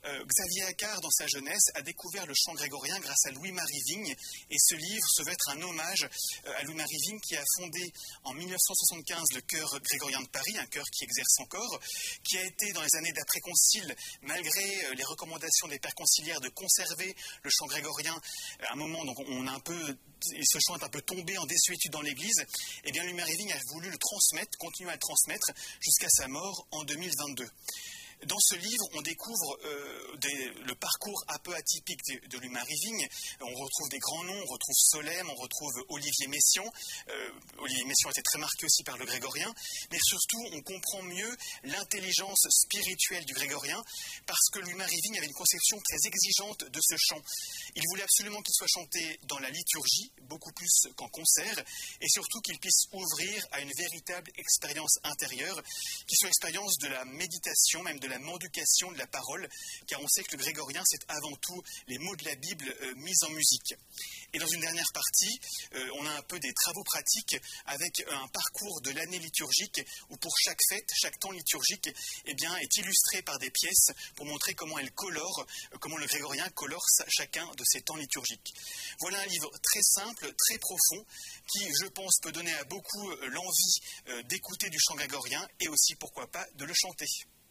Xavier Accard, dans sa jeunesse, a découvert le chant grégorien grâce à Louis-Marie Vigne. Et ce livre se veut être un hommage à Louis-Marie Vigne, qui a fondé en 1975 le chœur grégorien de Paris, un chœur qui exerce encore, qui a été dans les années d'après-concile, malgré les recommandations des pères conciliaires de conserver le chant grégorien, à un moment, donc on a un peu... Et ce chant est un peu tombé en désuétude dans l'Église, et bien Louis-Marie Vigne a voulu le transmettre, continuer à le transmettre jusqu'à sa mort en 2022. Dans ce livre, on découvre le parcours un peu atypique de Louis-Marie Vigne. On retrouve des grands noms, on retrouve Solesmes, on retrouve Olivier Messiaen. Olivier Messiaen était très marqué aussi par le grégorien, mais surtout, on comprend mieux l'intelligence spirituelle du grégorien, parce que Louis-Marie Vigne avait une conception très exigeante de ce chant. Il voulait absolument qu'il soit chanté dans la liturgie, beaucoup plus qu'en concert, et surtout qu'il puisse ouvrir à une véritable expérience intérieure, qui soit l'expérience de la méditation, même de la mendication de la parole, car on sait que le grégorien, c'est avant tout les mots de la Bible mis en musique. Et dans une dernière partie, on a un peu des travaux pratiques avec un parcours de l'année liturgique, où pour chaque fête, chaque temps liturgique, eh bien, est illustré par des pièces pour montrer comment elle colore, comment le grégorien colore chacun de ces temps liturgiques. Voilà un livre très simple, très profond, qui, je pense, peut donner à beaucoup l'envie d'écouter du chant grégorien et aussi, pourquoi pas, de le chanter.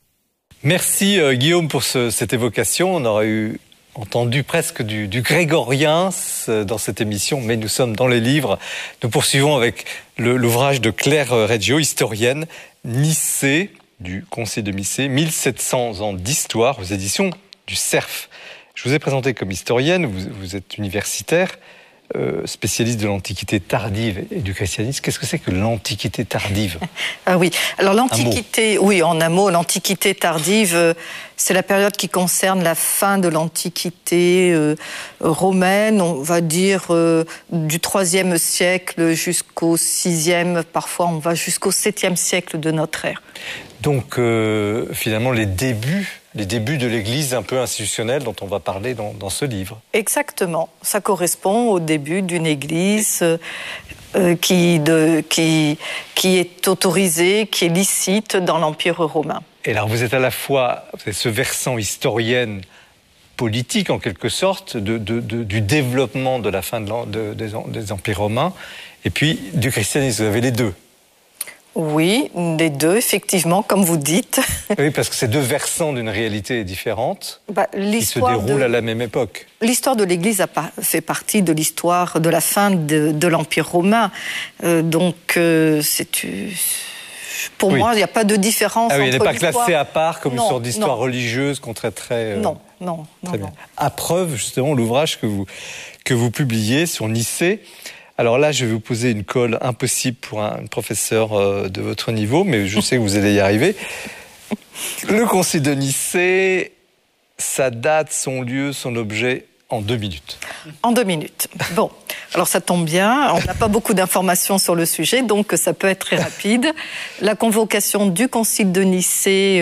Merci Guillaume pour cette évocation. On aurait entendu presque du grégorien dans cette émission, mais nous sommes dans les livres. Nous poursuivons avec l'ouvrage de Claire Reggio, historienne, Nicée, du Concile de Nicée, 1700 ans d'histoire, aux éditions du Cerf. Je vous ai présenté comme historienne, vous êtes universitaire, spécialiste de l'Antiquité tardive et du christianisme. Qu'est-ce que c'est que l'Antiquité tardive ? Ah oui, alors l'Antiquité, oui, en un mot, l'Antiquité tardive, c'est la période qui concerne la fin de l'Antiquité romaine, on va dire du IIIe siècle jusqu'au VIe, parfois on va jusqu'au VIIe siècle de notre ère. Donc finalement les débuts de l'Église un peu institutionnelle dont on va parler dans ce livre. Exactement, ça correspond au début d'une Église qui est autorisée, qui est licite dans l'Empire romain. Et alors vous êtes à la fois ce versant historienne politique en quelque sorte du développement de la fin des empires romains et puis du christianisme, vous avez les deux. Oui, les deux, effectivement, comme vous dites. Oui, parce que c'est deux versants d'une réalité différente qui se déroulent à la même époque. L'histoire de l'Église fait partie de l'histoire de la fin de l'Empire romain. Pour moi, il n'y a pas de différence entre elle n'est pas classée à part comme une sorte d'histoire religieuse qu'on traiterait... Non. Très bien. À preuve, justement, l'ouvrage que vous publiez sur Nicée. Alors là, je vais vous poser une colle impossible pour un professeur de votre niveau, mais je sais que vous allez y arriver. Le Concile de Nicée, sa date, son lieu, son objet, en 2 minutes. En 2 minutes. Bon, alors ça tombe bien, on n'a pas beaucoup d'informations sur le sujet, donc ça peut être très rapide. La convocation du Concile de Nicée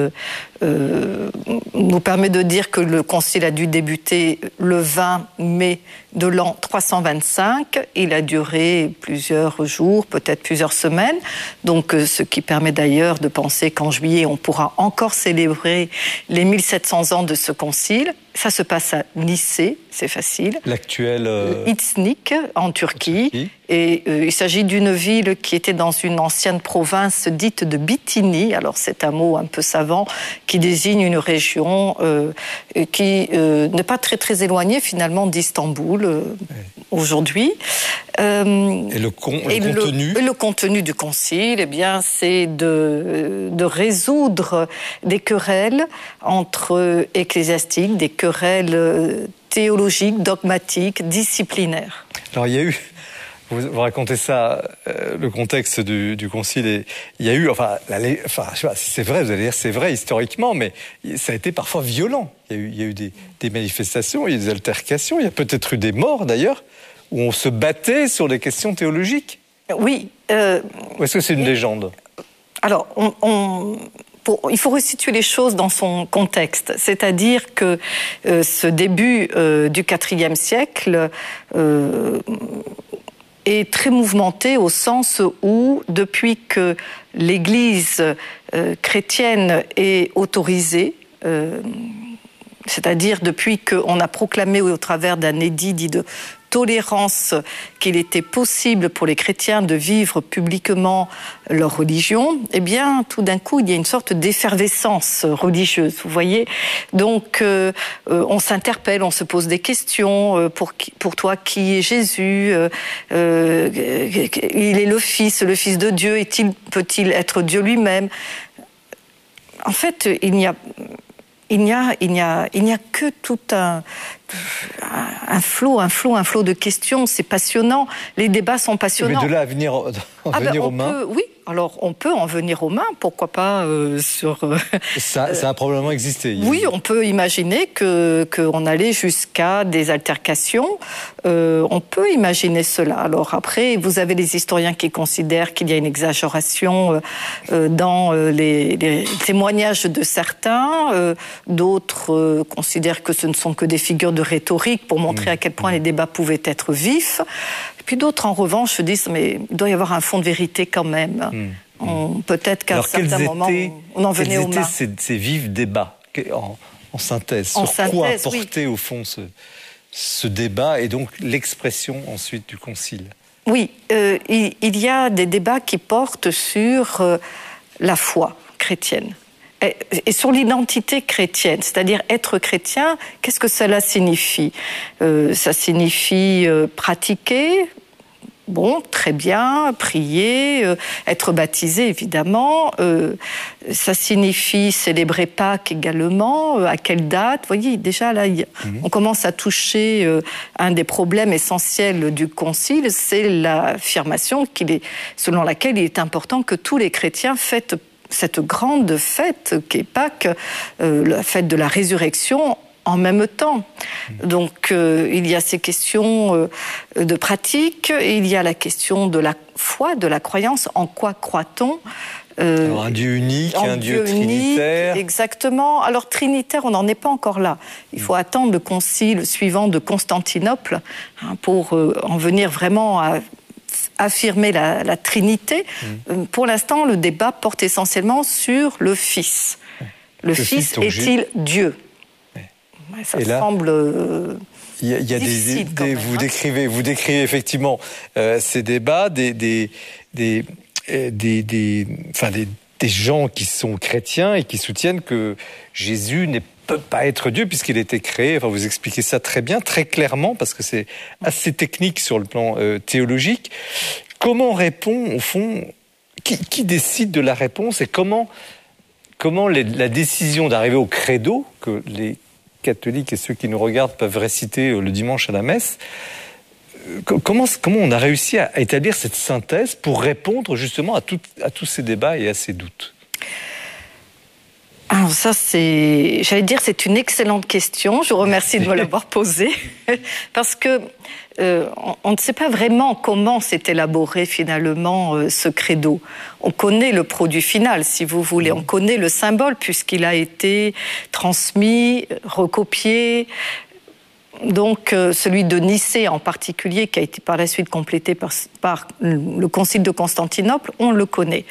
nous permet de dire que le concile a dû débuter le 20 mai de l'an 325. Il a duré plusieurs jours, peut-être plusieurs semaines. Donc, ce qui permet d'ailleurs de penser qu'en juillet, on pourra encore célébrer les 1700 ans de ce concile. Ça se passe à Nicée, c'est facile. L'actuel Iznik, en Turquie. Et il s'agit d'une ville qui était dans une ancienne province dite de Bithynie. Alors c'est un mot un peu savant qui désigne une région qui n'est pas très très éloignée finalement d'Istanbul aujourd'hui. Et le contenu du concile, eh bien, c'est de résoudre des querelles entre ecclésiastiques, des querelles théologiques, dogmatiques, disciplinaires. Alors il y a eu... Vous racontez ça, le contexte du concile, et il y a eu, je sais pas si c'est vrai, vous allez dire c'est vrai historiquement, mais ça a été parfois violent. Il y a eu des manifestations, il y a eu des altercations, il y a peut-être eu des morts d'ailleurs, où on se battait sur des questions théologiques. Oui. Ou est-ce que c'est une légende ? Alors, il faut resituer les choses dans son contexte, c'est-à-dire que ce début du IVe siècle est très mouvementé au sens où, depuis que l'Église chrétienne est autorisée C'est-à-dire depuis qu'on a proclamé au travers d'un édit dit de tolérance qu'il était possible pour les chrétiens de vivre publiquement leur religion, eh bien, tout d'un coup, il y a une sorte d'effervescence religieuse, vous voyez. Donc, on s'interpelle, on se pose des questions. Pour toi, qui est Jésus? Il est le Fils de Dieu. Peut-il être Dieu lui-même? En fait, il n'y a que tout un flot de questions. C'est passionnant. Les débats sont passionnants. Mais de là à venir aux mains. Oui, alors on peut en venir aux mains. Pourquoi pas Ça a probablement existé. Oui, on peut imaginer qu'on allait jusqu'à des altercations. On peut imaginer cela. Alors après, vous avez les historiens qui considèrent qu'il y a une exagération dans les témoignages de certains. D'autres considèrent que ce ne sont que des figures de rhétorique pour montrer à quel point les débats pouvaient être vifs. Et puis d'autres, en revanche, se disent mais il doit y avoir un fond de vérité quand même. Peut-être qu'à un certain moment, on en venait aux mains. Quels étaient ces vifs débats en synthèse? Quoi portait au fond ce débat et donc l'expression ensuite du concile? Oui, il y a des débats qui portent sur la foi chrétienne. Et sur l'identité chrétienne, c'est-à-dire être chrétien, qu'est-ce que cela signifie? Ça signifie pratiquer, bon, très bien, prier, être baptisé évidemment. Ça signifie célébrer Pâques également. À quelle date? Vous voyez, déjà là, on commence à toucher un des problèmes essentiels du Concile, c'est l'affirmation selon laquelle il est important que tous les chrétiens fêtent cette grande fête qu'est Pâques, la fête de la résurrection, en même temps. Donc il y a ces questions de pratique, il y a la question de la foi, de la croyance. En quoi croit-on? Alors, un Dieu unique, un Dieu trinitaire. Exactement. Alors trinitaire, on n'en est pas encore là. Il faut attendre le concile suivant de Constantinople pour en venir vraiment à affirmer la Trinité. Pour l'instant, le débat porte essentiellement sur le Fils. Le Fils est-il Dieu? Ça semble difficile quand même. Vous décrivez effectivement ces débats, des gens qui sont chrétiens et qui soutiennent que Jésus ne peut pas être Dieu puisqu'il a été créé. Enfin, vous expliquez ça très bien, très clairement, parce que c'est assez technique sur le plan théologique. Comment on répond, au fond, qui décide de la réponse et comment la décision d'arriver au credo, que les catholiques et ceux qui nous regardent peuvent réciter le dimanche à la messe, comment on a réussi à établir cette synthèse pour répondre justement à tous ces débats et à ces doutes? Alors ça, j'allais dire, c'est une excellente question. Je vous remercie de me l'avoir posée. Parce que on ne sait pas vraiment comment s'est élaboré finalement ce credo. On connaît le produit final, si vous voulez. On connaît le symbole, puisqu'il a été transmis, recopié. Donc celui de Nicée en particulier, qui a été par la suite complété par le concile de Constantinople, on le connaît.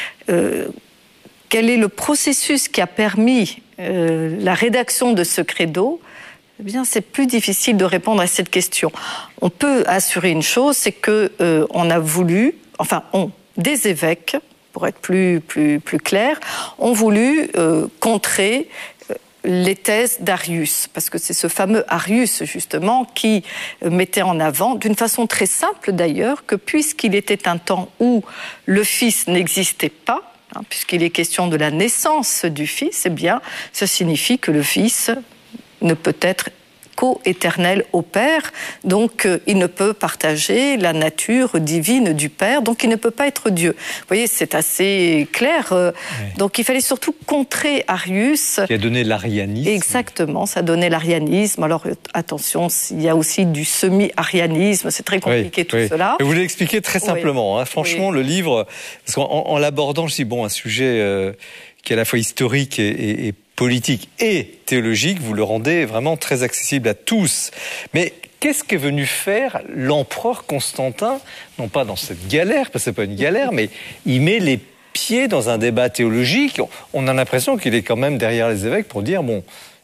Quel est le processus qui a permis la rédaction de ce credo? Eh bien, c'est plus difficile de répondre à cette question. On peut assurer une chose, c'est que on a voulu, des évêques, pour être plus clair, ont voulu contrer les thèses d'Arius, parce que c'est ce fameux Arius, justement, qui mettait en avant, d'une façon très simple d'ailleurs, que puisqu'il était un temps où le Fils n'existait pas, puisqu'il est question de la naissance du Fils, eh bien, ça signifie que le Fils ne peut être co-éternel au Père, donc il ne peut partager la nature divine du Père, donc il ne peut pas être Dieu. Vous voyez, c'est assez clair. Oui. Donc il fallait surtout contrer Arius. Qui a donné l'arianisme. Exactement, ça donnait l'arianisme. Alors attention, il y a aussi du semi-arianisme, c'est très compliqué tout cela. Et vous l'expliquez très simplement. Hein. Franchement, le livre, parce qu'en l'abordant, je dis, un sujet qui est à la fois historique et politique et théologique, vous le rendez vraiment très accessible à tous. Mais qu'est-ce qu'est venu faire l'empereur Constantin, non pas dans cette galère, parce que c'est pas une galère, mais il met les pieds dans un débat théologique. On a l'impression qu'il est quand même derrière les évêques pour dire,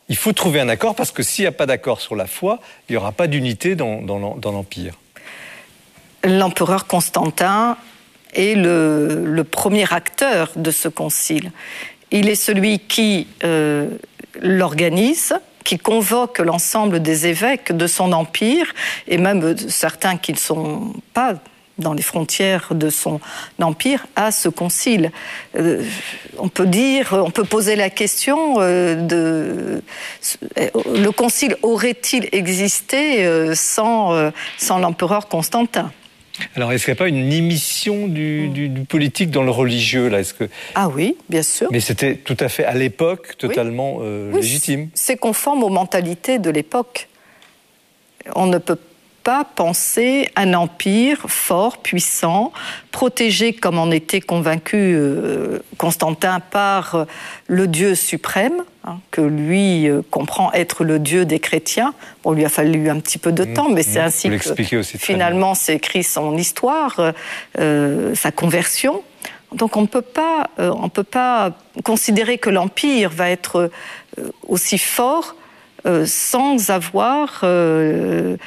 il faut trouver un accord, parce que s'il n'y a pas d'accord sur la foi, il n'y aura pas d'unité dans l'Empire. L'empereur Constantin est le premier acteur de ce concile. Il est celui qui l'organise, qui convoque l'ensemble des évêques de son empire, et même certains qui ne sont pas dans les frontières de son empire, à ce concile. On peut poser la question le concile aurait-il existé sans l'empereur Constantin ? Alors, est-ce qu'il n'y a pas une immiscion du politique dans le religieux, là ? Ah oui, bien sûr. Mais c'était tout à fait, à l'époque, totalement légitime. C'est conforme aux mentalités de l'époque. On ne peut pas penser un empire fort, puissant, protégé comme en était convaincu Constantin par le Dieu suprême, que lui comprend être le Dieu des chrétiens. Bon, il lui a fallu un petit peu de temps, mais c'est ainsi que finalement s'est écrit son histoire, sa conversion. Donc on ne peut pas considérer que l'empire va être aussi fort sans avoir le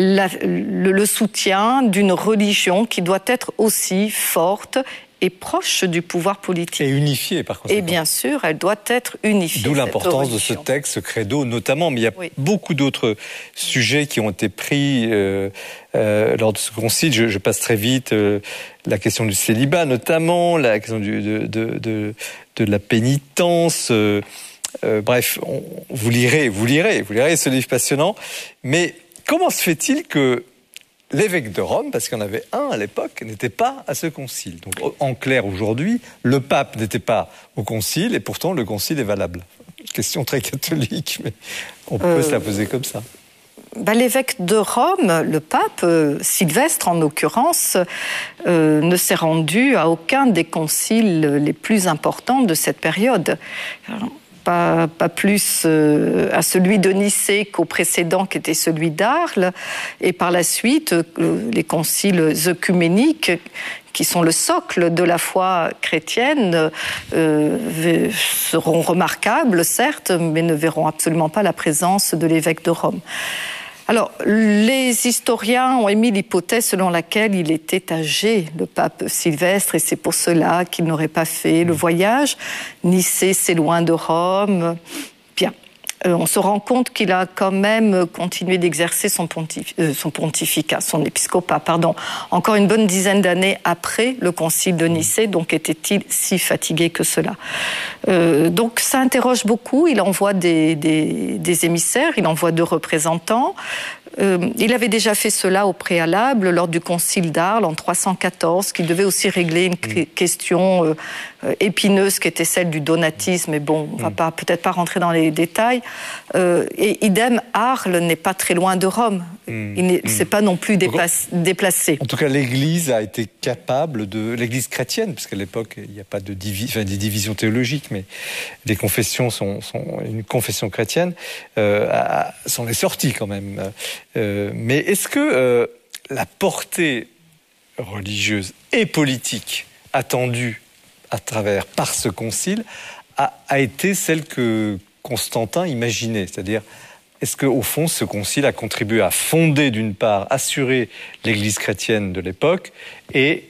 soutien d'une religion qui doit être aussi forte et proche du pouvoir politique. Et unifiée, par conséquent. Et bien sûr, elle doit être unifiée. D'où l'importance de ce texte, ce credo, notamment. Mais il y a beaucoup d'autres sujets qui ont été pris lors de ce concile. Je passe très vite. La question du célibat, notamment. La question de la pénitence. Bref, vous lirez ce livre passionnant. Mais comment se fait-il que l'évêque de Rome, parce qu'il y en avait un à l'époque, n'était pas à ce concile? Donc, en clair, aujourd'hui, le pape n'était pas au concile, et pourtant le concile est valable. Question très catholique, mais on peut se la poser comme ça. L'évêque de Rome, le pape, Sylvestre en l'occurrence, ne s'est rendu à aucun des conciles les plus importants de cette période. Pas plus à celui de Nicée qu'au précédent qui était celui d'Arles, et par la suite les conciles œcuméniques qui sont le socle de la foi chrétienne seront remarquables certes, mais ne verront absolument pas la présence de l'évêque de Rome. Alors, les historiens ont émis l'hypothèse selon laquelle il était âgé, le pape Sylvestre, et c'est pour cela qu'il n'aurait pas fait le voyage. Nicée, c'est loin de Rome. Bien. On se rend compte qu'il a quand même continué d'exercer son épiscopat, encore une bonne dizaine d'années après le concile de Nicée, donc était-il si fatigué que cela? Donc ça interroge beaucoup, il envoie des émissaires, il envoie 2 représentants. Il avait déjà fait cela au préalable lors du concile d'Arles en 314, qui devait aussi régler une question épineuse qui était celle du donatisme, mais bon, on ne va peut-être pas rentrer dans les détails. Et idem, Arles n'est pas très loin de Rome. Il ne s'est pas non plus déplacé. En tout cas, l'Église a été capable l'Église chrétienne, puisqu'à l'époque, il n'y a pas des divisions théologiques, mais les confessions sont une confession chrétienne, s'en est sortie quand même. Mais est-ce que la portée religieuse et politique attendue par ce concile a été celle que Constantin imaginait? C'est-à-dire, est-ce qu'au fond, ce concile a contribué à fonder, d'une part, assurer l'Église chrétienne de l'époque et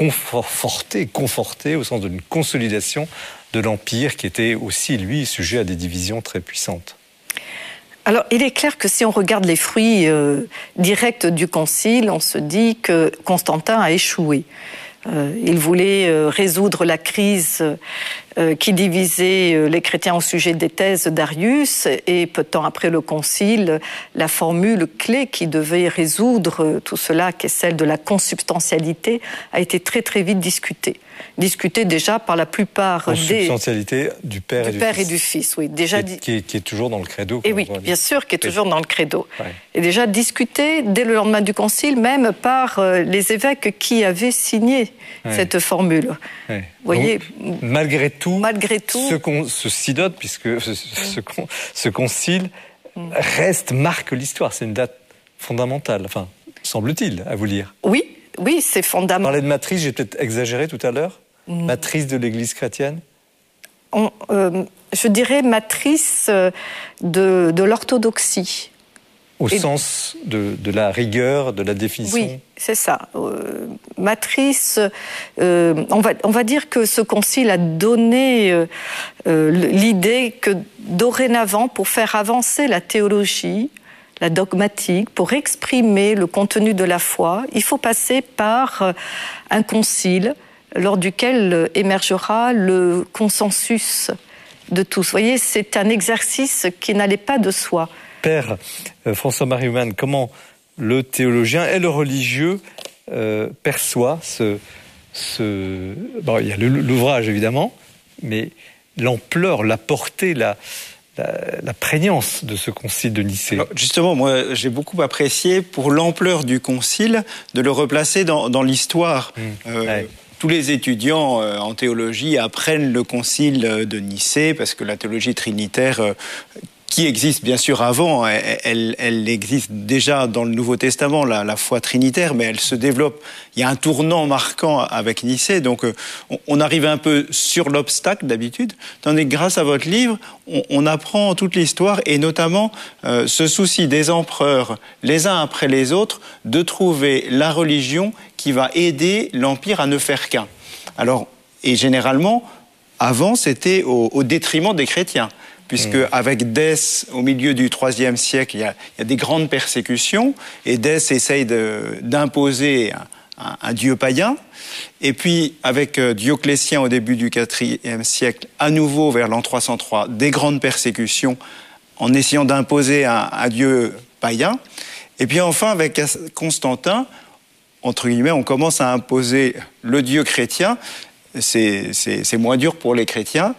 conforter au sens d'une consolidation de l'Empire qui était aussi, lui, sujet à des divisions très puissantes? Alors, il est clair que si on regarde les fruits directs du concile, on se dit que Constantin a échoué. Il voulait résoudre la crise qui divisait les chrétiens au sujet des thèses d'Arius, et peu de temps après le concile, la formule clé qui devait résoudre tout cela, qui est celle de la consubstantialité, a été très très vite discutée. Discutée déjà par la plupart consubstantialité du Père et du Fils, oui. Déjà qui est toujours dans le credo. Et oui, bien sûr, qui est toujours dans le credo. Ouais. Et déjà discutée dès le lendemain du concile, même par les évêques qui avaient signé cette formule. Ouais. Vous voyez, donc, malgré tout, ce synode, puisque ce concile marque l'histoire. C'est une date fondamentale, enfin, semble-t-il, à vous lire. Oui, c'est fondamental. Parler de matrice, j'ai peut-être exagéré tout à l'heure. Matrice de l'Église chrétienne. je dirais, matrice de l'orthodoxie. Au sens de la rigueur, de la définition. Oui, c'est ça. Matrice, on va dire que ce concile a donné l'idée que dorénavant, pour faire avancer la théologie, la dogmatique, pour exprimer le contenu de la foi, il faut passer par un concile lors duquel émergera le consensus de tous. Vous voyez, c'est un exercice qui n'allait pas de soi. Père François-Marie Humann, comment le théologien et le religieux perçoit bon, il y a l'ouvrage évidemment, mais l'ampleur, la portée, la prégnance de ce concile de Nicée. Alors, justement, moi, j'ai beaucoup apprécié, pour l'ampleur du concile, de le replacer dans l'histoire. Tous les étudiants en théologie apprennent le concile de Nicée, parce que la théologie trinitaire, qui existe bien sûr avant, elle existe déjà dans le Nouveau Testament, la foi trinitaire, mais elle se développe. Il y a un tournant marquant avec Nicée, donc on arrive un peu sur l'obstacle d'habitude, tandis que grâce à votre livre, on apprend toute l'histoire, et notamment ce souci des empereurs, les uns après les autres, de trouver la religion qui va aider l'Empire à ne faire qu'un. Alors, et généralement, avant, c'était au détriment des chrétiens. Puisque avec Dès, au milieu du IIIe siècle, il y a des grandes persécutions, et Dès essaye d'imposer un dieu païen. Et puis, avec Dioclétien au début du IVe siècle, à nouveau vers l'an 303, des grandes persécutions en essayant d'imposer un dieu païen. Et puis enfin, avec Constantin, entre guillemets, on commence à imposer le dieu chrétien. C'est moins dur pour les chrétiens,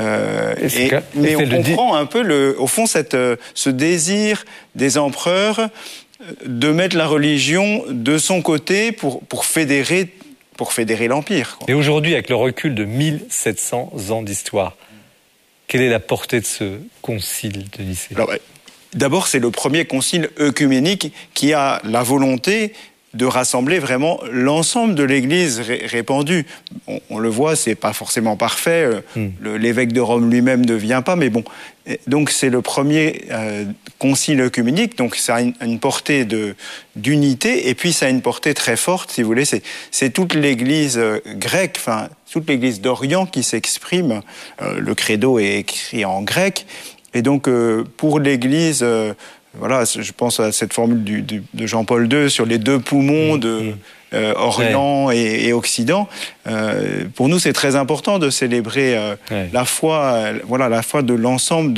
mais on comprend un peu, au fond, ce désir des empereurs de mettre la religion de son côté pour fédérer l'Empire. Et aujourd'hui, avec le recul de 1700 ans d'histoire, quelle est la portée de ce concile de Nicée ? Alors, d'abord, c'est le premier concile œcuménique qui a la volonté de rassembler vraiment l'ensemble de l'Église répandue. On le voit, c'est pas forcément parfait. L'évêque de Rome lui-même ne vient pas, mais bon. Donc c'est le premier concile œcuménique, donc ça a une portée d'unité, et puis ça a une portée très forte, si vous voulez. C'est toute l'Église grecque, enfin toute l'Église d'Orient qui s'exprime. Le credo est écrit en grec, et donc pour l'Église. Voilà, je pense à cette formule de Jean-Paul II sur les deux poumons de Orient et Occident. Pour nous, c'est très important de célébrer la foi de l'ensemble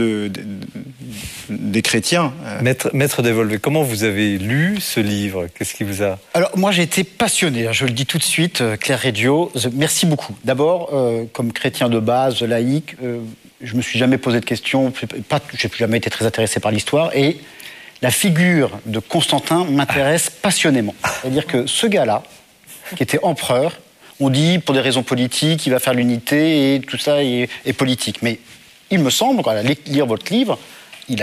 des chrétiens. Maître Dévolvé, comment vous avez lu ce livre ? Qu'est-ce qui vous a... Alors, moi, j'ai été passionné, je le dis tout de suite, Claire Rédio. Merci beaucoup. D'abord, comme chrétien de base, laïque, je me suis jamais posé de questions, j'ai jamais été très intéressé par l'histoire, et la figure de Constantin m'intéresse passionnément. C'est-à-dire que ce gars-là, qui était empereur, on dit pour des raisons politiques, il va faire l'unité et tout ça est politique. Mais il me semble, quand lire votre livre, il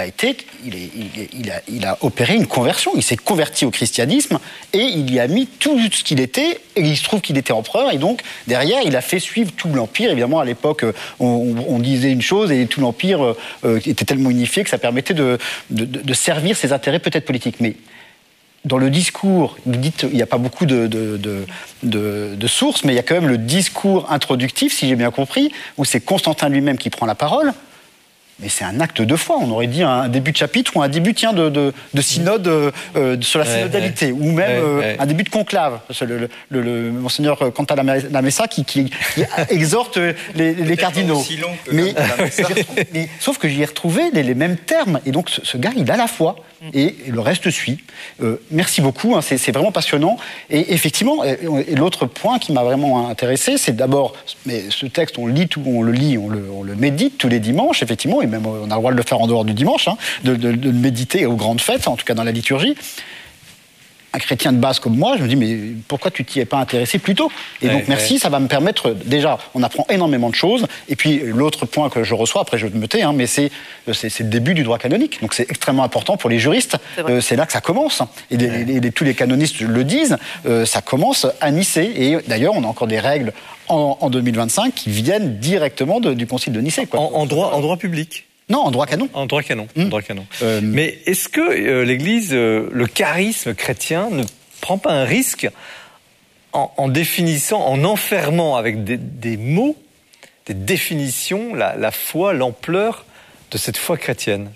a opéré une conversion. Il s'est converti au christianisme et il y a mis tout ce qu'il était. Et il se trouve qu'il était empereur. Et donc, derrière, il a fait suivre tout l'Empire. Évidemment, à l'époque, on disait une chose et tout l'Empire était tellement unifié que ça permettait de servir ses intérêts peut-être politiques. Mais dans le discours, vous dites il n'y a pas beaucoup de sources, mais il y a quand même le discours introductif, si j'ai bien compris, où c'est Constantin lui-même qui prend la parole. Mais c'est un acte de foi. On aurait dit un début de chapitre ou un début de synode sur la synodalité, ou même un début de conclave. Le monseigneur Cantalamessa qui exhorte les cardinaux. Aussi long que mais sauf que j'y ai retrouvé les mêmes termes. Et donc ce gars, il a la foi. Et le reste suit. Merci beaucoup, c'est vraiment passionnant. Et effectivement, et l'autre point qui m'a vraiment intéressé, c'est d'abord, mais ce texte, on le lit, on le médite tous les dimanches, effectivement, et même on a le droit de le faire en dehors du dimanche, de le méditer aux grandes fêtes, en tout cas dans la liturgie. un chrétien de base comme moi, je me dis, mais pourquoi tu t'y es pas intéressé plus tôt? Et donc, merci, ça va me permettre, déjà, on apprend énormément de choses. Et puis, l'autre point que je reçois, après je me tais, mais c'est le début du droit canonique. Donc, c'est extrêmement important pour les juristes. C'est là que ça commence. Et tous les canonistes le disent, ça commence à Nicée. Et d'ailleurs, on a encore des règles en 2025 qui viennent directement du Concile de Nicée. Quoi. En droit public? Non, en droit canon. En droit canon. Droit canon. Mais est-ce que l'Église, le charisme chrétien, ne prend pas un risque en définissant, en enfermant avec des mots, des définitions, la foi, l'ampleur de cette foi chrétienne?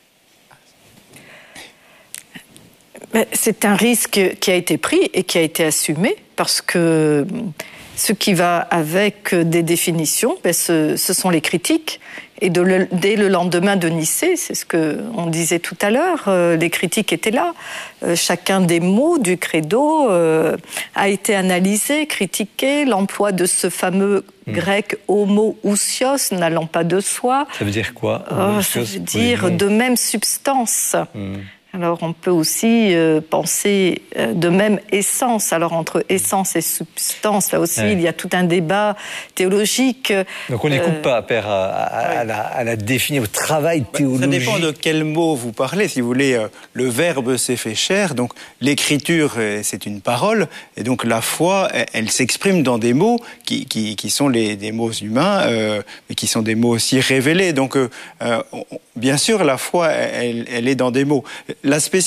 C'est un risque qui a été pris et qui a été assumé parce que ce qui va avec des définitions, ce sont les critiques. Et dès le lendemain de Nicée, c'est ce qu'on disait tout à l'heure, les critiques étaient là. Chacun des mots du credo a été analysé, critiqué. L'emploi de ce fameux grec homoousios, n'allant pas de soi. Ça veut dire quoi? Ça veut dire de même substance. Alors on peut aussi penser de même essence. Alors entre essence et substance, là aussi il y a tout un débat théologique. Donc on n'écoute pas, Père, à la définir, au travail théologique. Ça dépend de quel mot vous parlez. Si vous voulez, le Verbe s'est fait chair, donc l'écriture c'est une parole, et donc la foi, elle s'exprime dans des mots qui sont des mots humains, mais qui sont des mots aussi révélés. Donc bien sûr, la foi, elle est dans des mots. La spécificité